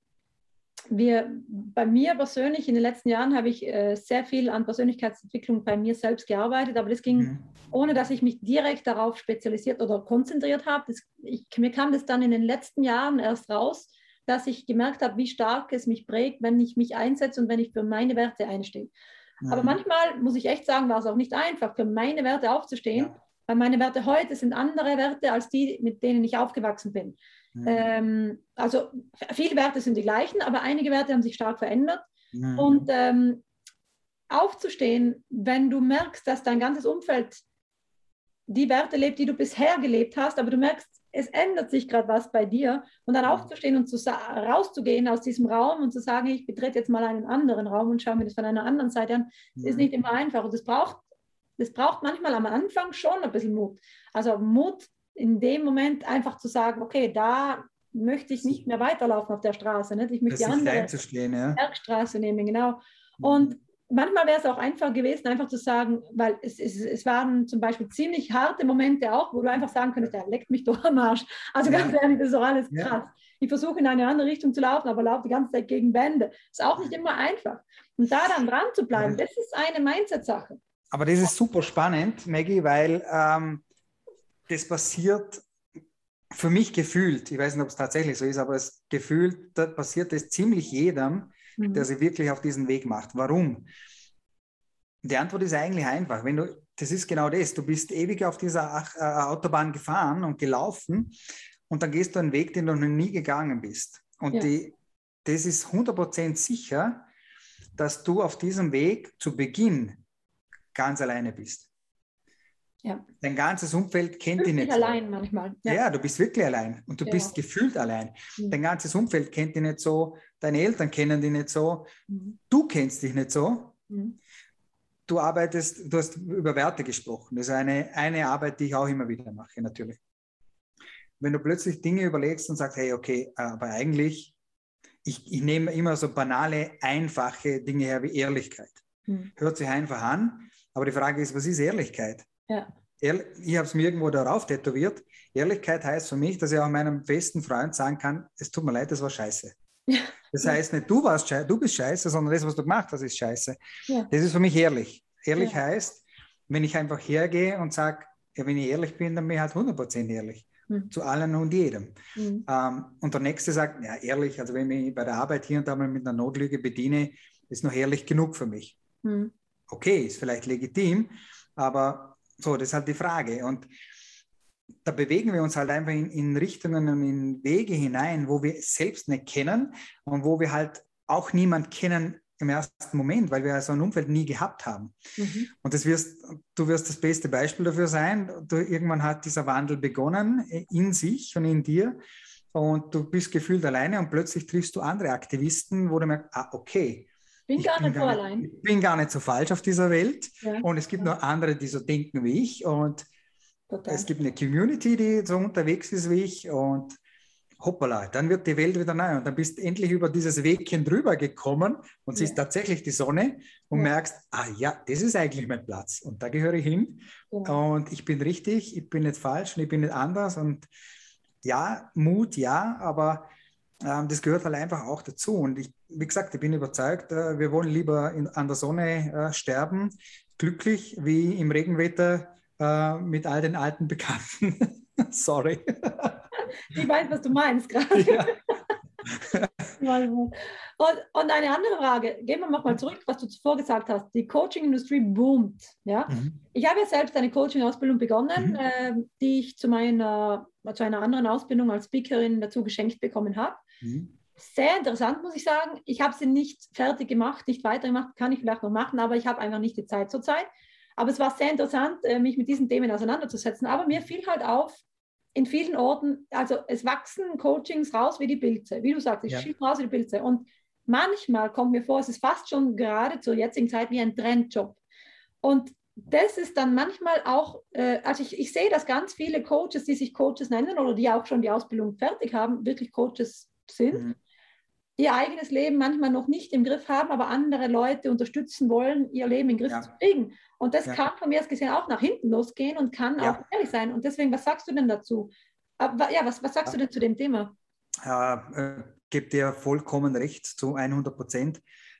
bei mir persönlich in den letzten Jahren habe ich sehr viel an Persönlichkeitsentwicklung bei mir selbst gearbeitet, aber das ging, ohne dass ich mich direkt darauf spezialisiert oder konzentriert habe. Mir kam das dann in den letzten Jahren erst raus, dass ich gemerkt habe, wie stark es mich prägt, wenn ich mich einsetze und wenn ich für meine Werte einstehe. Aber manchmal, muss ich echt sagen, war es auch nicht einfach, für meine Werte aufzustehen, weil meine Werte heute sind andere Werte als die, mit denen ich aufgewachsen bin. Also viele Werte sind die gleichen, aber einige Werte haben sich stark verändert. Und aufzustehen, wenn du merkst, dass dein ganzes Umfeld die Werte lebt, die du bisher gelebt hast, aber du merkst, es ändert sich gerade was bei dir und dann aufzustehen und rauszugehen aus diesem Raum und zu sagen, ich betrete jetzt mal einen anderen Raum und schaue mir das von einer anderen Seite an, ist nicht immer einfach. Und das braucht manchmal am Anfang schon ein bisschen Mut. Also Mut in dem Moment einfach zu sagen, okay, da möchte ich nicht mehr weiterlaufen auf der Straße. Nicht? Ich möchte die andere Bergstraße nehmen, genau. Und manchmal wäre es auch einfach gewesen, einfach zu sagen, weil es waren zum Beispiel ziemlich harte Momente auch, wo du einfach sagen könntest, der leckt mich doch am Arsch. Also ganz ehrlich, das ist doch alles krass. Ich versuche in eine andere Richtung zu laufen, aber laufe die ganze Zeit gegen Wände. Ist auch nicht immer einfach. Und da dann dran zu bleiben, das ist eine Mindset-Sache. Aber das ist super spannend, Maggie, weil das passiert für mich gefühlt, ich weiß nicht, ob es tatsächlich so ist, aber es gefühlt passiert es ziemlich jedem, der sich wirklich auf diesen Weg macht. Warum? Die Antwort ist eigentlich einfach. Das ist genau das. Du bist ewig auf dieser Autobahn gefahren und gelaufen und dann gehst du einen Weg, den du noch nie gegangen bist. Und das ist 100% sicher, dass du auf diesem Weg zu Beginn ganz alleine bist. Ja. Dein ganzes Umfeld kennt dich nicht so. Allein manchmal. Ja, du bist wirklich allein und du bist gefühlt allein. Dein ganzes Umfeld kennt dich nicht so, deine Eltern kennen dich nicht so, du kennst dich nicht so. Du hast über Werte gesprochen. Das ist eine Arbeit, die ich auch immer wieder mache, natürlich. Wenn du plötzlich Dinge überlegst und sagst, hey, okay, aber eigentlich, ich nehme immer so banale, einfache Dinge her wie Ehrlichkeit. Hört sich einfach an, aber die Frage ist, was ist Ehrlichkeit? Ja. Ich habe es mir irgendwo darauf tätowiert. Ehrlichkeit heißt für mich, dass ich auch meinem besten Freund sagen kann, es tut mir leid, das war scheiße. Ja. Das heißt nicht, du bist scheiße, sondern das, was du gemacht hast, ist scheiße. Ja. Das ist für mich ehrlich. Ehrlich heißt, wenn ich einfach hergehe und sage, ja, wenn ich ehrlich bin, dann bin ich halt 100% ehrlich. Zu allen und jedem. Und der Nächste sagt, ja, ehrlich, also wenn ich bei der Arbeit hier und da mal mit einer Notlüge bediene, ist noch ehrlich genug für mich. Okay, ist vielleicht legitim, aber so, das ist halt die Frage. Und da bewegen wir uns halt einfach in Richtungen und in Wege hinein, wo wir selbst nicht kennen und wo wir halt auch niemand kennen im ersten Moment, weil wir so ein Umfeld nie gehabt haben. Und du wirst das beste Beispiel dafür sein. Irgendwann hat dieser Wandel begonnen in sich und in dir und du bist gefühlt alleine und plötzlich triffst du andere Aktivisten, wo du merkst, okay, ich bin gar nicht so falsch auf dieser Welt und es gibt noch andere, die so denken wie ich und es gibt eine Community, die so unterwegs ist wie ich und hoppala, dann wird die Welt wieder neu und dann bist du endlich über dieses Wegchen drüber gekommen und siehst tatsächlich die Sonne und merkst, das ist eigentlich mein Platz und da gehöre ich hin und ich bin richtig, ich bin nicht falsch und ich bin nicht anders und ja, Mut, aber das gehört halt einfach auch dazu und wie gesagt, ich bin überzeugt, wir wollen lieber an der Sonne sterben, glücklich, wie im Regenwetter mit all den alten Bekannten. Sorry. Ich weiß, was du meinst gerade. Ja. Und eine andere Frage, gehen wir mal zurück, was du zuvor gesagt hast. Die Coaching-Industrie boomt. Ja? Ich habe ja selbst eine Coaching-Ausbildung begonnen, die ich zu einer anderen Ausbildung als Speakerin dazu geschenkt bekommen habe. Sehr interessant, muss ich sagen. Ich habe sie nicht fertig gemacht, nicht weitergemacht, kann ich vielleicht noch machen, aber ich habe einfach nicht die Zeit zurzeit. Aber es war sehr interessant, mich mit diesen Themen auseinanderzusetzen. Aber mir fiel halt auf, in vielen Orten, also es wachsen Coachings raus wie die Pilze. Wie du sagst, ich schieße raus wie die Pilze. Und manchmal kommt mir vor, es ist fast schon gerade zur jetzigen Zeit wie ein Trendjob. Und das ist dann manchmal auch, also ich sehe, dass ganz viele Coaches, die sich Coaches nennen oder die auch schon die Ausbildung fertig haben, wirklich Coaches sind, ihr eigenes Leben manchmal noch nicht im Griff haben, aber andere Leute unterstützen wollen, ihr Leben in den Griff zu kriegen. Und das kann von mir aus gesehen auch nach hinten losgehen und kann auch ehrlich sein. Und deswegen, was sagst du denn dazu? Was sagst du denn zu dem Thema? Gebe dir vollkommen recht, zu 100%.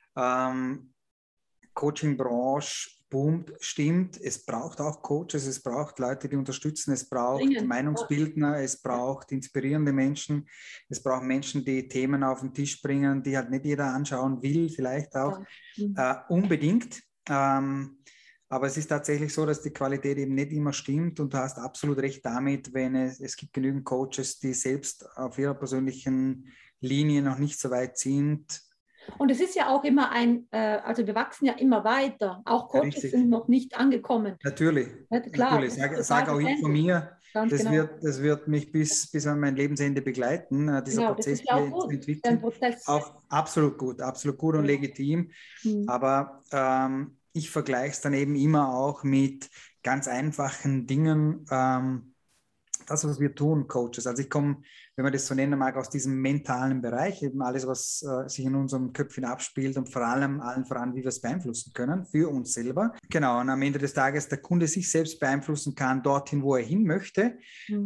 Coaching-Branche boomt, stimmt. Es braucht auch Coaches, es braucht Leute, die unterstützen, es braucht Meinungsbildner, es braucht inspirierende Menschen, es braucht Menschen, die Themen auf den Tisch bringen, die halt nicht jeder anschauen will, vielleicht auch. Unbedingt. Aber es ist tatsächlich so, dass die Qualität eben nicht immer stimmt und du hast absolut recht damit, wenn es gibt genügend Coaches, die selbst auf ihrer persönlichen Linie noch nicht so weit sind. Und es ist ja auch immer also wir wachsen ja immer weiter. Auch Coaches sind noch nicht angekommen. Natürlich. Ja, klar. Natürlich. Sag auch ich von mir, das wird mich bis an mein Lebensende begleiten. Dieser Prozess, das ist ja auch entwickeln. Auch absolut gut und legitim. Aber ich vergleiche es dann eben immer auch mit ganz einfachen Dingen, das, was wir tun, Coaches. Also ich komme, wenn man das so nennen mag, aus diesem mentalen Bereich, eben alles, was sich in unserem Köpfchen abspielt und vor allem allen voran, wie wir es beeinflussen können, für uns selber. Genau, und am Ende des Tages der Kunde sich selbst beeinflussen kann, dorthin, wo er hin möchte.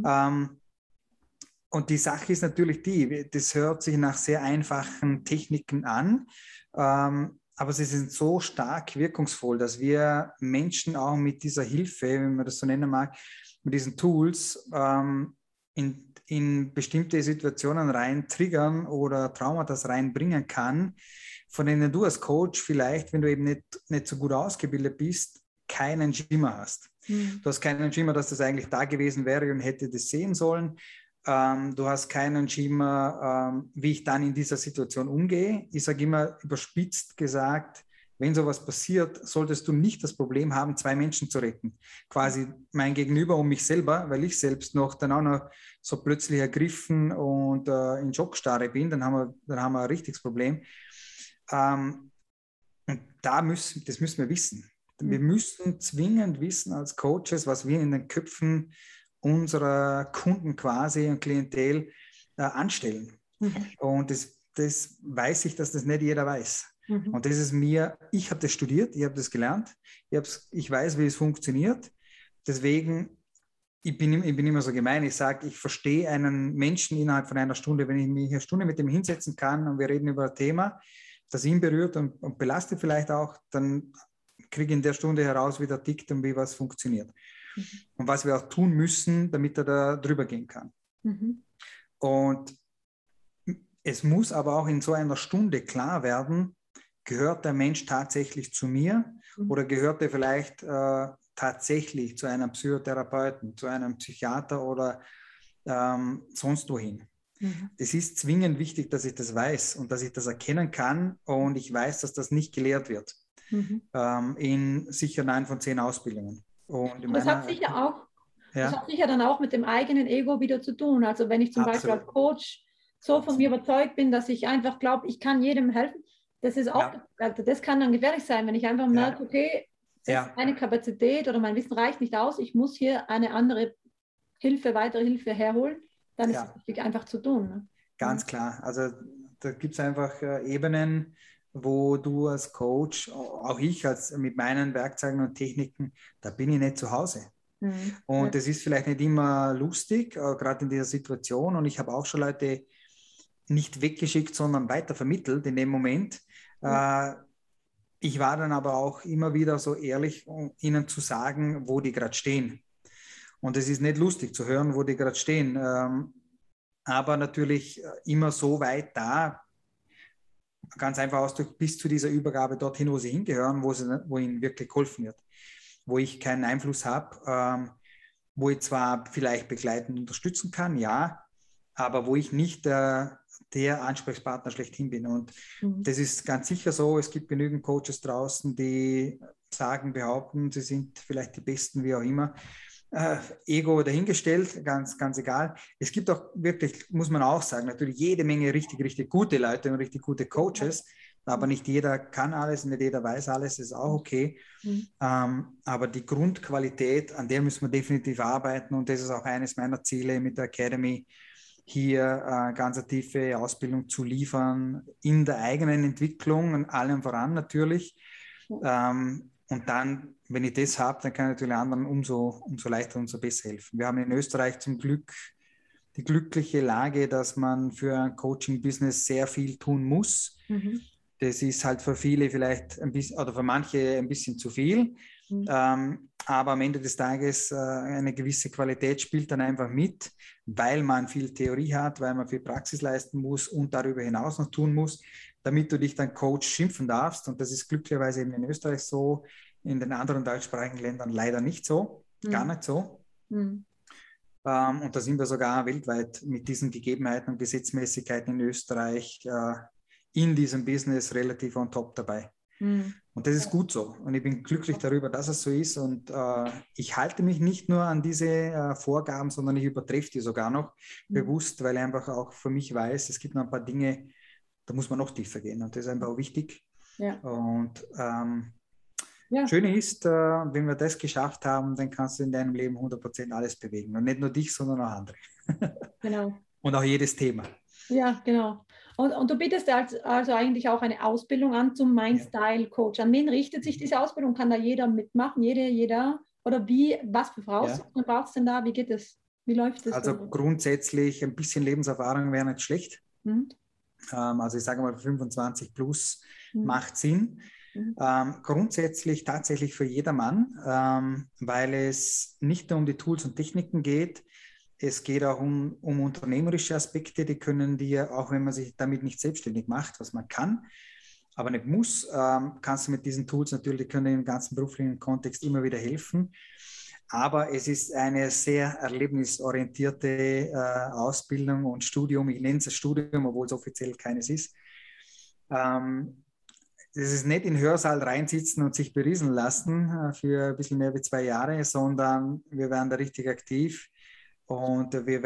Und die Sache ist natürlich das hört sich nach sehr einfachen Techniken an, aber sie sind so stark wirkungsvoll, dass wir Menschen auch mit dieser Hilfe, wenn man das so nennen mag, mit diesen Tools in bestimmte Situationen rein triggern oder Traumata reinbringen kann, von denen du als Coach vielleicht, wenn du eben nicht so gut ausgebildet bist, keinen Schimmer hast. Du hast keinen Schimmer, dass das eigentlich da gewesen wäre und hätte das sehen sollen. Du hast keinen Schimmer, wie ich dann in dieser Situation umgehe. Ich sage immer überspitzt gesagt, wenn sowas passiert, solltest du nicht das Problem haben, 2 Menschen zu retten. Quasi mein Gegenüber und mich selber, weil ich selbst dann auch noch so plötzlich ergriffen und in Schockstarre bin, dann haben wir ein richtiges Problem. Und das müssen wir wissen. Wir müssen zwingend wissen als Coaches, was wir in den Köpfen unserer Kunden quasi und Klientel anstellen. Und das weiß ich, dass das nicht jeder weiß. Und das ist ich habe das studiert, ich habe das gelernt, ich weiß, wie es funktioniert. Deswegen, ich bin immer so gemein, ich sage, ich verstehe einen Menschen innerhalb von einer Stunde, wenn ich mich eine Stunde mit dem hinsetzen kann und wir reden über ein Thema, das ihn berührt und belastet vielleicht auch, dann kriege ich in der Stunde heraus, wie der tickt und wie was funktioniert. Und was wir auch tun müssen, damit er da drüber gehen kann. Und es muss aber auch in so einer Stunde klar werden, gehört der Mensch tatsächlich zu mir oder gehört er vielleicht tatsächlich zu einem Psychotherapeuten, zu einem Psychiater oder sonst wohin. Es ist zwingend wichtig, dass ich das weiß und dass ich das erkennen kann und ich weiß, dass das nicht gelehrt wird in sicher 9 von 10 Ausbildungen. Und das hat sicher auch, das hat sicher dann auch mit dem eigenen Ego wieder zu tun. Also wenn ich zum Beispiel als Coach so von mir überzeugt bin, dass ich einfach glaube, ich kann jedem helfen, das ist auch, das kann dann gefährlich sein, wenn ich einfach merke, okay, meine Kapazität oder mein Wissen reicht nicht aus, ich muss hier eine andere weitere Hilfe herholen, dann ist es wichtig, einfach zu tun. Ne? Ganz klar. Also da gibt es einfach Ebenen, wo du als Coach, auch ich mit meinen Werkzeugen und Techniken, da bin ich nicht zu Hause. Und das ist vielleicht nicht immer lustig, gerade in dieser Situation. Und ich habe auch schon Leute nicht weggeschickt, sondern weiter vermittelt in dem Moment. Ich war dann aber auch immer wieder so ehrlich, um ihnen zu sagen, wo die gerade stehen. Und es ist nicht lustig zu hören, wo die gerade stehen. Aber natürlich immer so weit da, ganz einfach ausgedrückt, bis zu dieser Übergabe dorthin, wo sie hingehören, wo ihnen wirklich geholfen wird. Wo ich keinen Einfluss habe, wo ich zwar vielleicht begleitend unterstützen kann, ja, aber wo ich nicht der Ansprechpartner schlechthin bin. Und das ist ganz sicher so. Es gibt genügend Coaches draußen, die behaupten, sie sind vielleicht die Besten, wie auch immer. Ego dahingestellt, ganz, ganz egal. Es gibt auch wirklich, muss man auch sagen, natürlich jede Menge richtig, richtig gute Leute und richtig gute Coaches, aber nicht jeder kann alles, nicht jeder weiß alles, ist auch okay. Aber die Grundqualität, an der müssen wir definitiv arbeiten und das ist auch eines meiner Ziele mit der Academy, hier ganz eine tiefe Ausbildung zu liefern, in der eigenen Entwicklung und allem voran natürlich. Und dann, wenn ich das habe, dann kann ich natürlich anderen umso leichter, umso besser helfen. Wir haben in Österreich zum Glück die glückliche Lage, dass man für ein Coaching-Business sehr viel tun muss. Das ist halt für viele vielleicht ein bisschen, oder für manche ein bisschen zu viel. Aber am Ende des Tages eine gewisse Qualität spielt dann einfach mit, weil man viel Theorie hat, weil man viel Praxis leisten muss und darüber hinaus noch tun muss, damit du dich dann Coach schimpfen darfst. Und das ist glücklicherweise eben in Österreich so, in den anderen deutschsprachigen Ländern leider nicht so, gar nicht so. Und da sind wir sogar weltweit mit diesen Gegebenheiten und Gesetzmäßigkeiten in Österreich in diesem Business relativ on top dabei. Und das ist gut so. Und ich bin glücklich darüber, dass es so ist. Und ich halte mich nicht nur an diese Vorgaben, sondern ich übertreffe die sogar noch bewusst, weil ich einfach auch für mich weiß, es gibt noch ein paar Dinge, da muss man noch tiefer gehen. Und das ist einfach auch wichtig. Und schön ist, wenn wir das geschafft haben, dann kannst du in deinem Leben 100% alles bewegen. Und nicht nur dich, sondern auch andere. Genau. Und auch jedes Thema. Ja, genau. Und du bietest also eigentlich auch eine Ausbildung an zum Mind-Style-Coach. An wen richtet sich diese Ausbildung? Kann da jeder mitmachen? Jeder? Oder was für Voraussetzungen braucht es denn da? Wie geht es? Wie läuft es? Also grundsätzlich ein bisschen Lebenserfahrung wäre nicht schlecht. Also ich sage mal 25 plus Mhm. macht Sinn. Mhm. Grundsätzlich tatsächlich für jedermann, weil es nicht nur um die Tools und Techniken geht, es geht auch um unternehmerische Aspekte, die können dir, auch wenn man sich damit nicht selbstständig macht, was man kann, aber nicht muss, kannst du mit diesen Tools natürlich, die können im ganzen beruflichen Kontext immer wieder helfen. Aber es ist eine sehr erlebnisorientierte Ausbildung und Studium. Ich nenne es Studium, obwohl es offiziell keines ist. Das ist nicht in den Hörsaal reinsitzen und sich berieseln lassen für ein bisschen mehr wie 2 Jahre, sondern wir werden da richtig aktiv und wir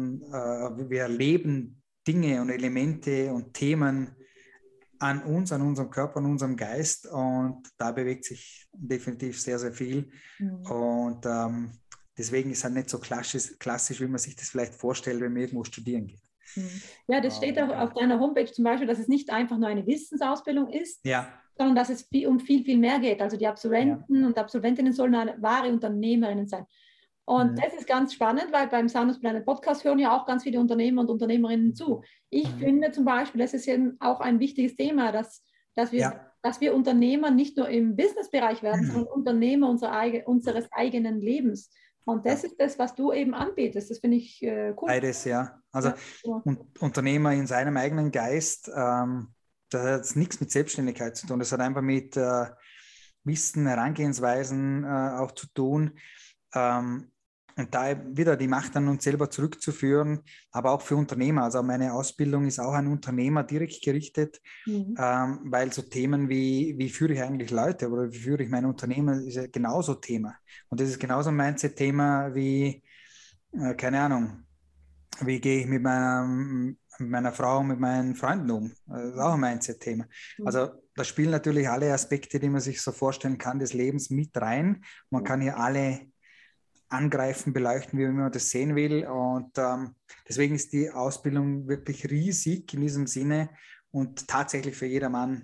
erleben Dinge und Elemente und Themen an uns, an unserem Körper, an unserem Geist, und da bewegt sich definitiv sehr, sehr viel. Und deswegen ist es halt nicht so klassisch, wie man sich das vielleicht vorstellt, wenn man irgendwo studieren geht. Ja, das steht auch auf deiner Homepage zum Beispiel, dass es nicht einfach nur eine Wissensausbildung ist, Ja, sondern dass es um viel, viel mehr geht. Also die Absolventen und Absolventinnen sollen wahre Unternehmerinnen sein. Und das ist ganz spannend, weil beim Sanus Planet Podcast hören ja auch ganz viele Unternehmer und Unternehmerinnen zu. Ich finde zum Beispiel, das ist eben auch ein wichtiges Thema, dass wir Unternehmer nicht nur im Businessbereich werden, sondern Unternehmer unseres eigenen Lebens. Und das ist das, was du eben anbietest. Das finde ich cool. Beides, ja. Also Unternehmer in seinem eigenen Geist, das hat nichts mit Selbstständigkeit zu tun. Das hat einfach mit Wissen, Herangehensweisen auch zu tun. Und da wieder die Macht an uns selber zurückzuführen, aber auch für Unternehmer. Also meine Ausbildung ist auch an Unternehmer direkt gerichtet, weil so Themen wie führe ich eigentlich Leute oder wie führe ich mein Unternehmen, ist ja genauso Thema. Und das ist genauso ein Mindset-Thema wie, keine Ahnung, wie gehe ich mit meiner Frau, mit meinen Freunden um. Das ist auch ein Mindset-Thema. Also da spielen natürlich alle Aspekte, die man sich so vorstellen kann, des Lebens mit rein. Man kann hier alle angreifen, beleuchten, wie man das sehen will. Und deswegen ist die Ausbildung wirklich riesig in diesem Sinne und tatsächlich für jedermann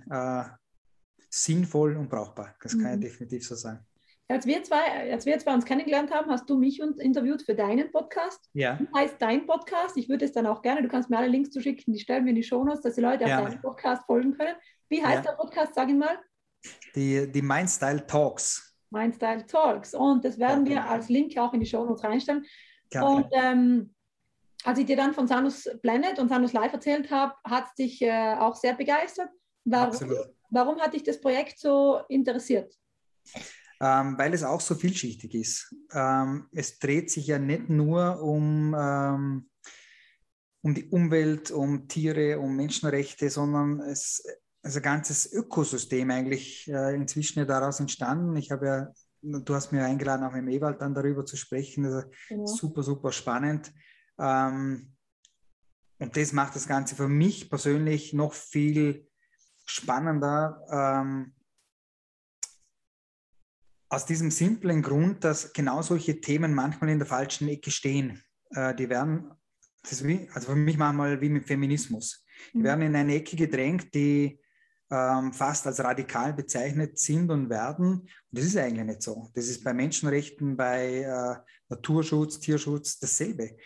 sinnvoll und brauchbar. Das kann ich definitiv so sagen. Als wir zwei uns kennengelernt haben, hast du mich interviewt für deinen Podcast. Ja. Wie heißt dein Podcast? Ich würde es dann auch gerne, du kannst mir alle Links zuschicken, die stellen wir in die Shownotes, dass die Leute auf deinen Podcast folgen können. Wie heißt der Podcast? Sag ihn mal. Die Mindstyle Talks. Mindstyle Talks. Und das werden wir als Link auch in die Shownotes reinstellen. Gerne. Und als ich dir dann von Sanus Planet und Sanus Live erzählt habe, hat es dich auch sehr begeistert. Warum hat dich das Projekt so interessiert? Weil es auch so vielschichtig ist. Es dreht sich ja nicht nur um die Umwelt, um Tiere, um Menschenrechte, sondern es ist ein ganzes Ökosystem eigentlich inzwischen daraus entstanden. Du hast mir eingeladen, auch im Ewald dann darüber zu sprechen. Das ist super, super spannend. Und das macht das Ganze für mich persönlich noch viel spannender. Aus diesem simplen Grund, dass genau solche Themen manchmal in der falschen Ecke stehen. Also für mich manchmal wie mit Feminismus. Die werden in eine Ecke gedrängt, die fast als radikal bezeichnet sind und werden. Und das ist eigentlich nicht so. Das ist bei Menschenrechten, bei Naturschutz, Tierschutz dasselbe.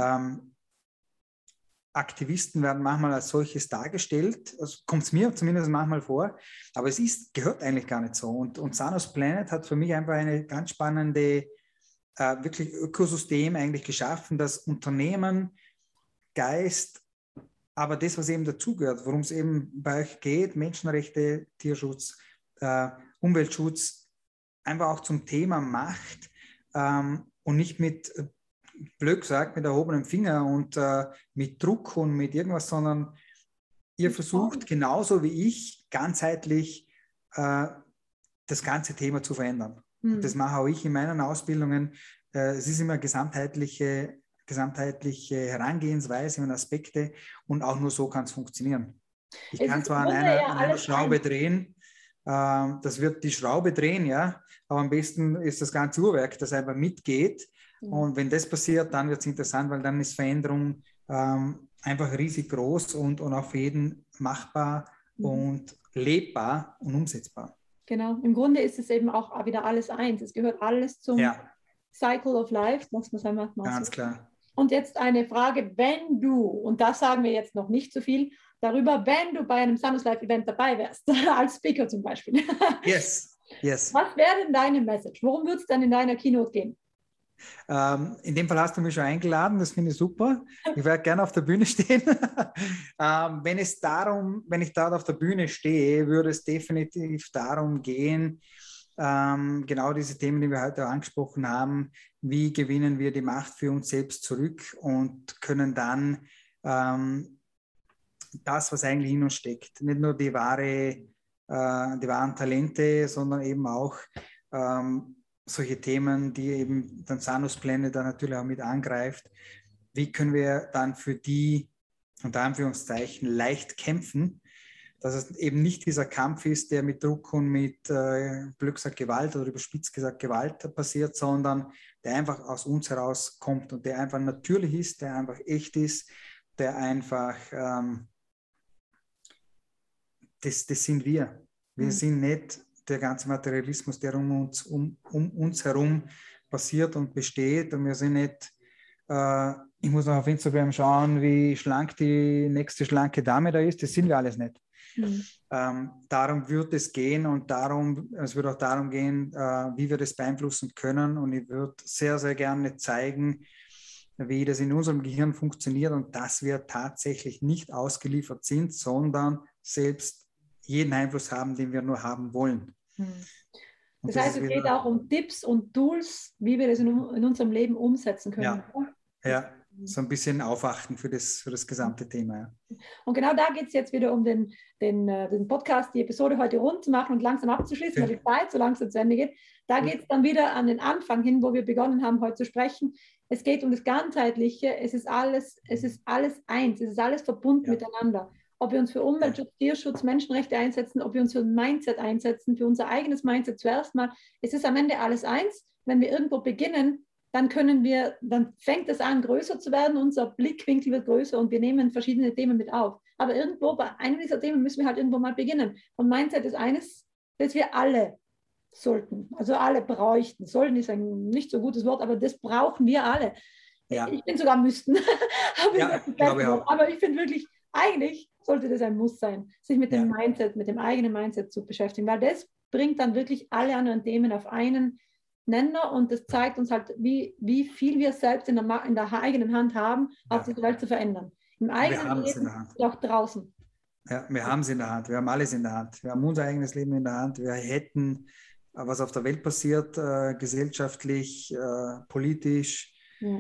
Aktivisten werden manchmal als solches dargestellt, also kommt es mir zumindest manchmal vor, aber es gehört eigentlich gar nicht so. Und Sanus Planet hat für mich einfach eine ganz spannende, wirklich Ökosystem eigentlich geschaffen, das Unternehmen, Geist, aber das, was eben dazugehört, worum es eben bei euch geht, Menschenrechte, Tierschutz, Umweltschutz, einfach auch zum Thema macht und nicht mit, blöd gesagt, mit erhobenem Finger und mit Druck und mit irgendwas, sondern ihr versucht genauso wie ich ganzheitlich das ganze Thema zu verändern. Und das mache auch ich in meinen Ausbildungen. Es ist immer gesamtheitliche Herangehensweise und Aspekte und auch nur so kann es funktionieren. Ich kann zwar an einer Schraube drehen, das wird die Schraube drehen, ja, aber am besten ist das ganze Uhrwerk, das einfach mitgeht. Und wenn das passiert, dann wird es interessant, weil dann ist Veränderung einfach riesig groß und auch für jeden machbar und lebbar und umsetzbar. Genau, im Grunde ist es eben auch wieder alles eins. Es gehört alles zum Cycle of Life, muss man sagen. Ganz klar. Und jetzt eine Frage, wenn du, und das sagen wir jetzt noch nicht so viel, darüber, wenn du bei einem Sanus Live Event dabei wärst, als Speaker zum Beispiel. Yes. Was wäre denn deine Message? Worum würde es dann in deiner Keynote gehen? In dem Fall hast du mich schon eingeladen, das finde ich super. Ich werde gerne auf der Bühne stehen. Wenn ich dort auf der Bühne stehe, würde es definitiv darum gehen, genau diese Themen, die wir heute angesprochen haben, wie gewinnen wir die Macht für uns selbst zurück und können dann das, was eigentlich in uns steckt, nicht nur die wahren Talente, sondern eben auch solche Themen, die eben den Sanus Planet dann natürlich auch mit angreift. Wie können wir dann für die, unter Anführungszeichen, leicht kämpfen, dass es eben nicht dieser Kampf ist, der mit Druck und mit blöd gesagt Gewalt oder überspitzt gesagt Gewalt passiert, sondern der einfach aus uns heraus kommt und der einfach natürlich ist, der einfach echt ist, der einfach, das sind wir. Wir sind nicht der ganze Materialismus, der um uns herum passiert und besteht. Und wir sind nicht, ich muss noch auf Instagram schauen, wie schlank die nächste schlanke Dame da ist. Das sind wir alles nicht. Darum wird es gehen und es wird auch darum gehen, wie wir das beeinflussen können. Und ich würde sehr, sehr gerne zeigen, wie das in unserem Gehirn funktioniert und dass wir tatsächlich nicht ausgeliefert sind, sondern selbst jeden Einfluss haben, den wir nur haben wollen. Das heißt, es geht auch um Tipps und Tools, wie wir das in unserem Leben umsetzen können. Ja, so ein bisschen Aufwachen für das gesamte Thema. Ja. Und genau da geht es jetzt wieder um den Podcast, die Episode heute rund zu machen und langsam abzuschließen, weil die Zeit so langsam zu Ende geht. Da geht es dann wieder an den Anfang hin, wo wir begonnen haben, heute zu sprechen. Es geht um das Ganzheitliche. Es ist alles eins. Es ist alles verbunden miteinander. Ob wir uns für Umweltschutz, Tierschutz, Menschenrechte einsetzen, ob wir uns für ein Mindset einsetzen, für unser eigenes Mindset zuerst mal. Es ist am Ende alles eins. Wenn wir irgendwo beginnen, dann fängt es an, größer zu werden, unser Blickwinkel wird größer und wir nehmen verschiedene Themen mit auf. Aber irgendwo bei einem dieser Themen müssen wir halt irgendwo mal beginnen. Und Mindset ist eines, das wir alle sollten, also alle bräuchten. Sollten ist ein nicht so gutes Wort, aber das brauchen wir alle. Ja. Ich bin sogar müssten. Aber ich finde wirklich, eigentlich sollte das ein Muss sein, sich mit dem Mindset, mit dem eigenen Mindset zu beschäftigen, weil das bringt dann wirklich alle anderen Themen auf einen Nenner und das zeigt uns halt, wie viel wir selbst in der eigenen Hand haben, auf diese Welt zu verändern. Im eigenen Leben und auch draußen. Ja, wir haben es in der Hand, wir haben alles in der Hand. Wir haben unser eigenes Leben in der Hand. Wir hätten, was auf der Welt passiert, gesellschaftlich, politisch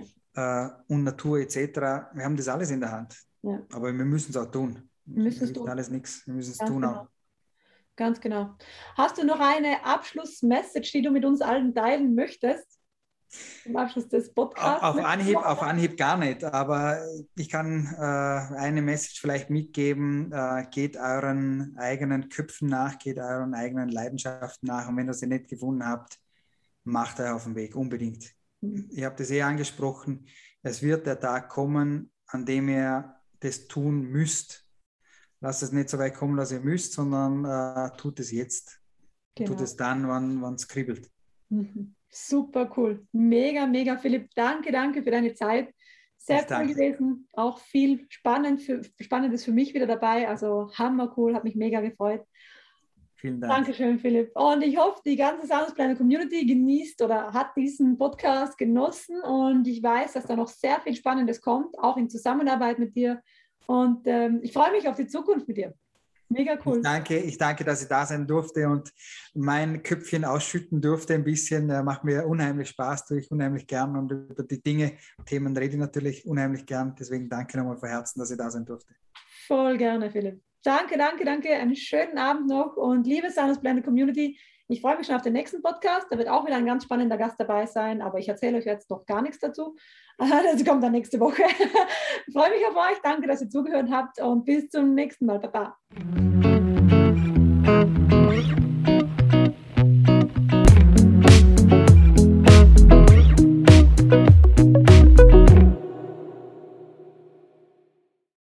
und Natur etc., wir haben das alles in der Hand. Ja. Aber wir müssen es auch tun. Wir müssen es tun. Alles nichts. Wir müssen es tun genau. auch. Ganz genau. Hast du noch eine Abschlussmessage, die du mit uns allen teilen möchtest? Zum Abschluss des Podcasts? Auf Anhieb gar nicht, aber ich kann eine Message vielleicht mitgeben. Geht euren eigenen Köpfen nach, geht euren eigenen Leidenschaften nach und wenn ihr sie nicht gefunden habt, macht euch auf den Weg, unbedingt. Ich habe das angesprochen. Es wird der Tag kommen, an dem ihr das tun müsst. Lasst es nicht so weit kommen, dass ihr müsst, sondern tut es jetzt. Genau. Tut es dann, wann es kribbelt. Super cool. Mega, mega, Philipp. Danke für deine Zeit. Sehr cool gewesen. Auch viel Spannendes für mich wieder dabei. Also hammer cool, hat mich mega gefreut. Vielen Dank. Dankeschön, Philipp. Und ich hoffe, die ganze Sanus Planet Community genießt oder hat diesen Podcast genossen. Und ich weiß, dass da noch sehr viel Spannendes kommt, auch in Zusammenarbeit mit dir. Und ich freue mich auf die Zukunft mit dir. Mega cool. Ich danke, dass ich da sein durfte und mein Köpfchen ausschütten durfte ein bisschen. Macht mir unheimlich Spaß, tue ich unheimlich gern und über die Themen rede ich natürlich unheimlich gern. Deswegen danke nochmal von Herzen, dass ich da sein durfte. Voll gerne, Philipp. Danke. Einen schönen Abend noch und liebe Sanus Planet Community, ich freue mich schon auf den nächsten Podcast. Da wird auch wieder ein ganz spannender Gast dabei sein, aber ich erzähle euch jetzt noch gar nichts dazu. Das kommt dann nächste Woche. Ich freue mich auf euch. Danke, dass ihr zugehört habt und bis zum nächsten Mal. Baba.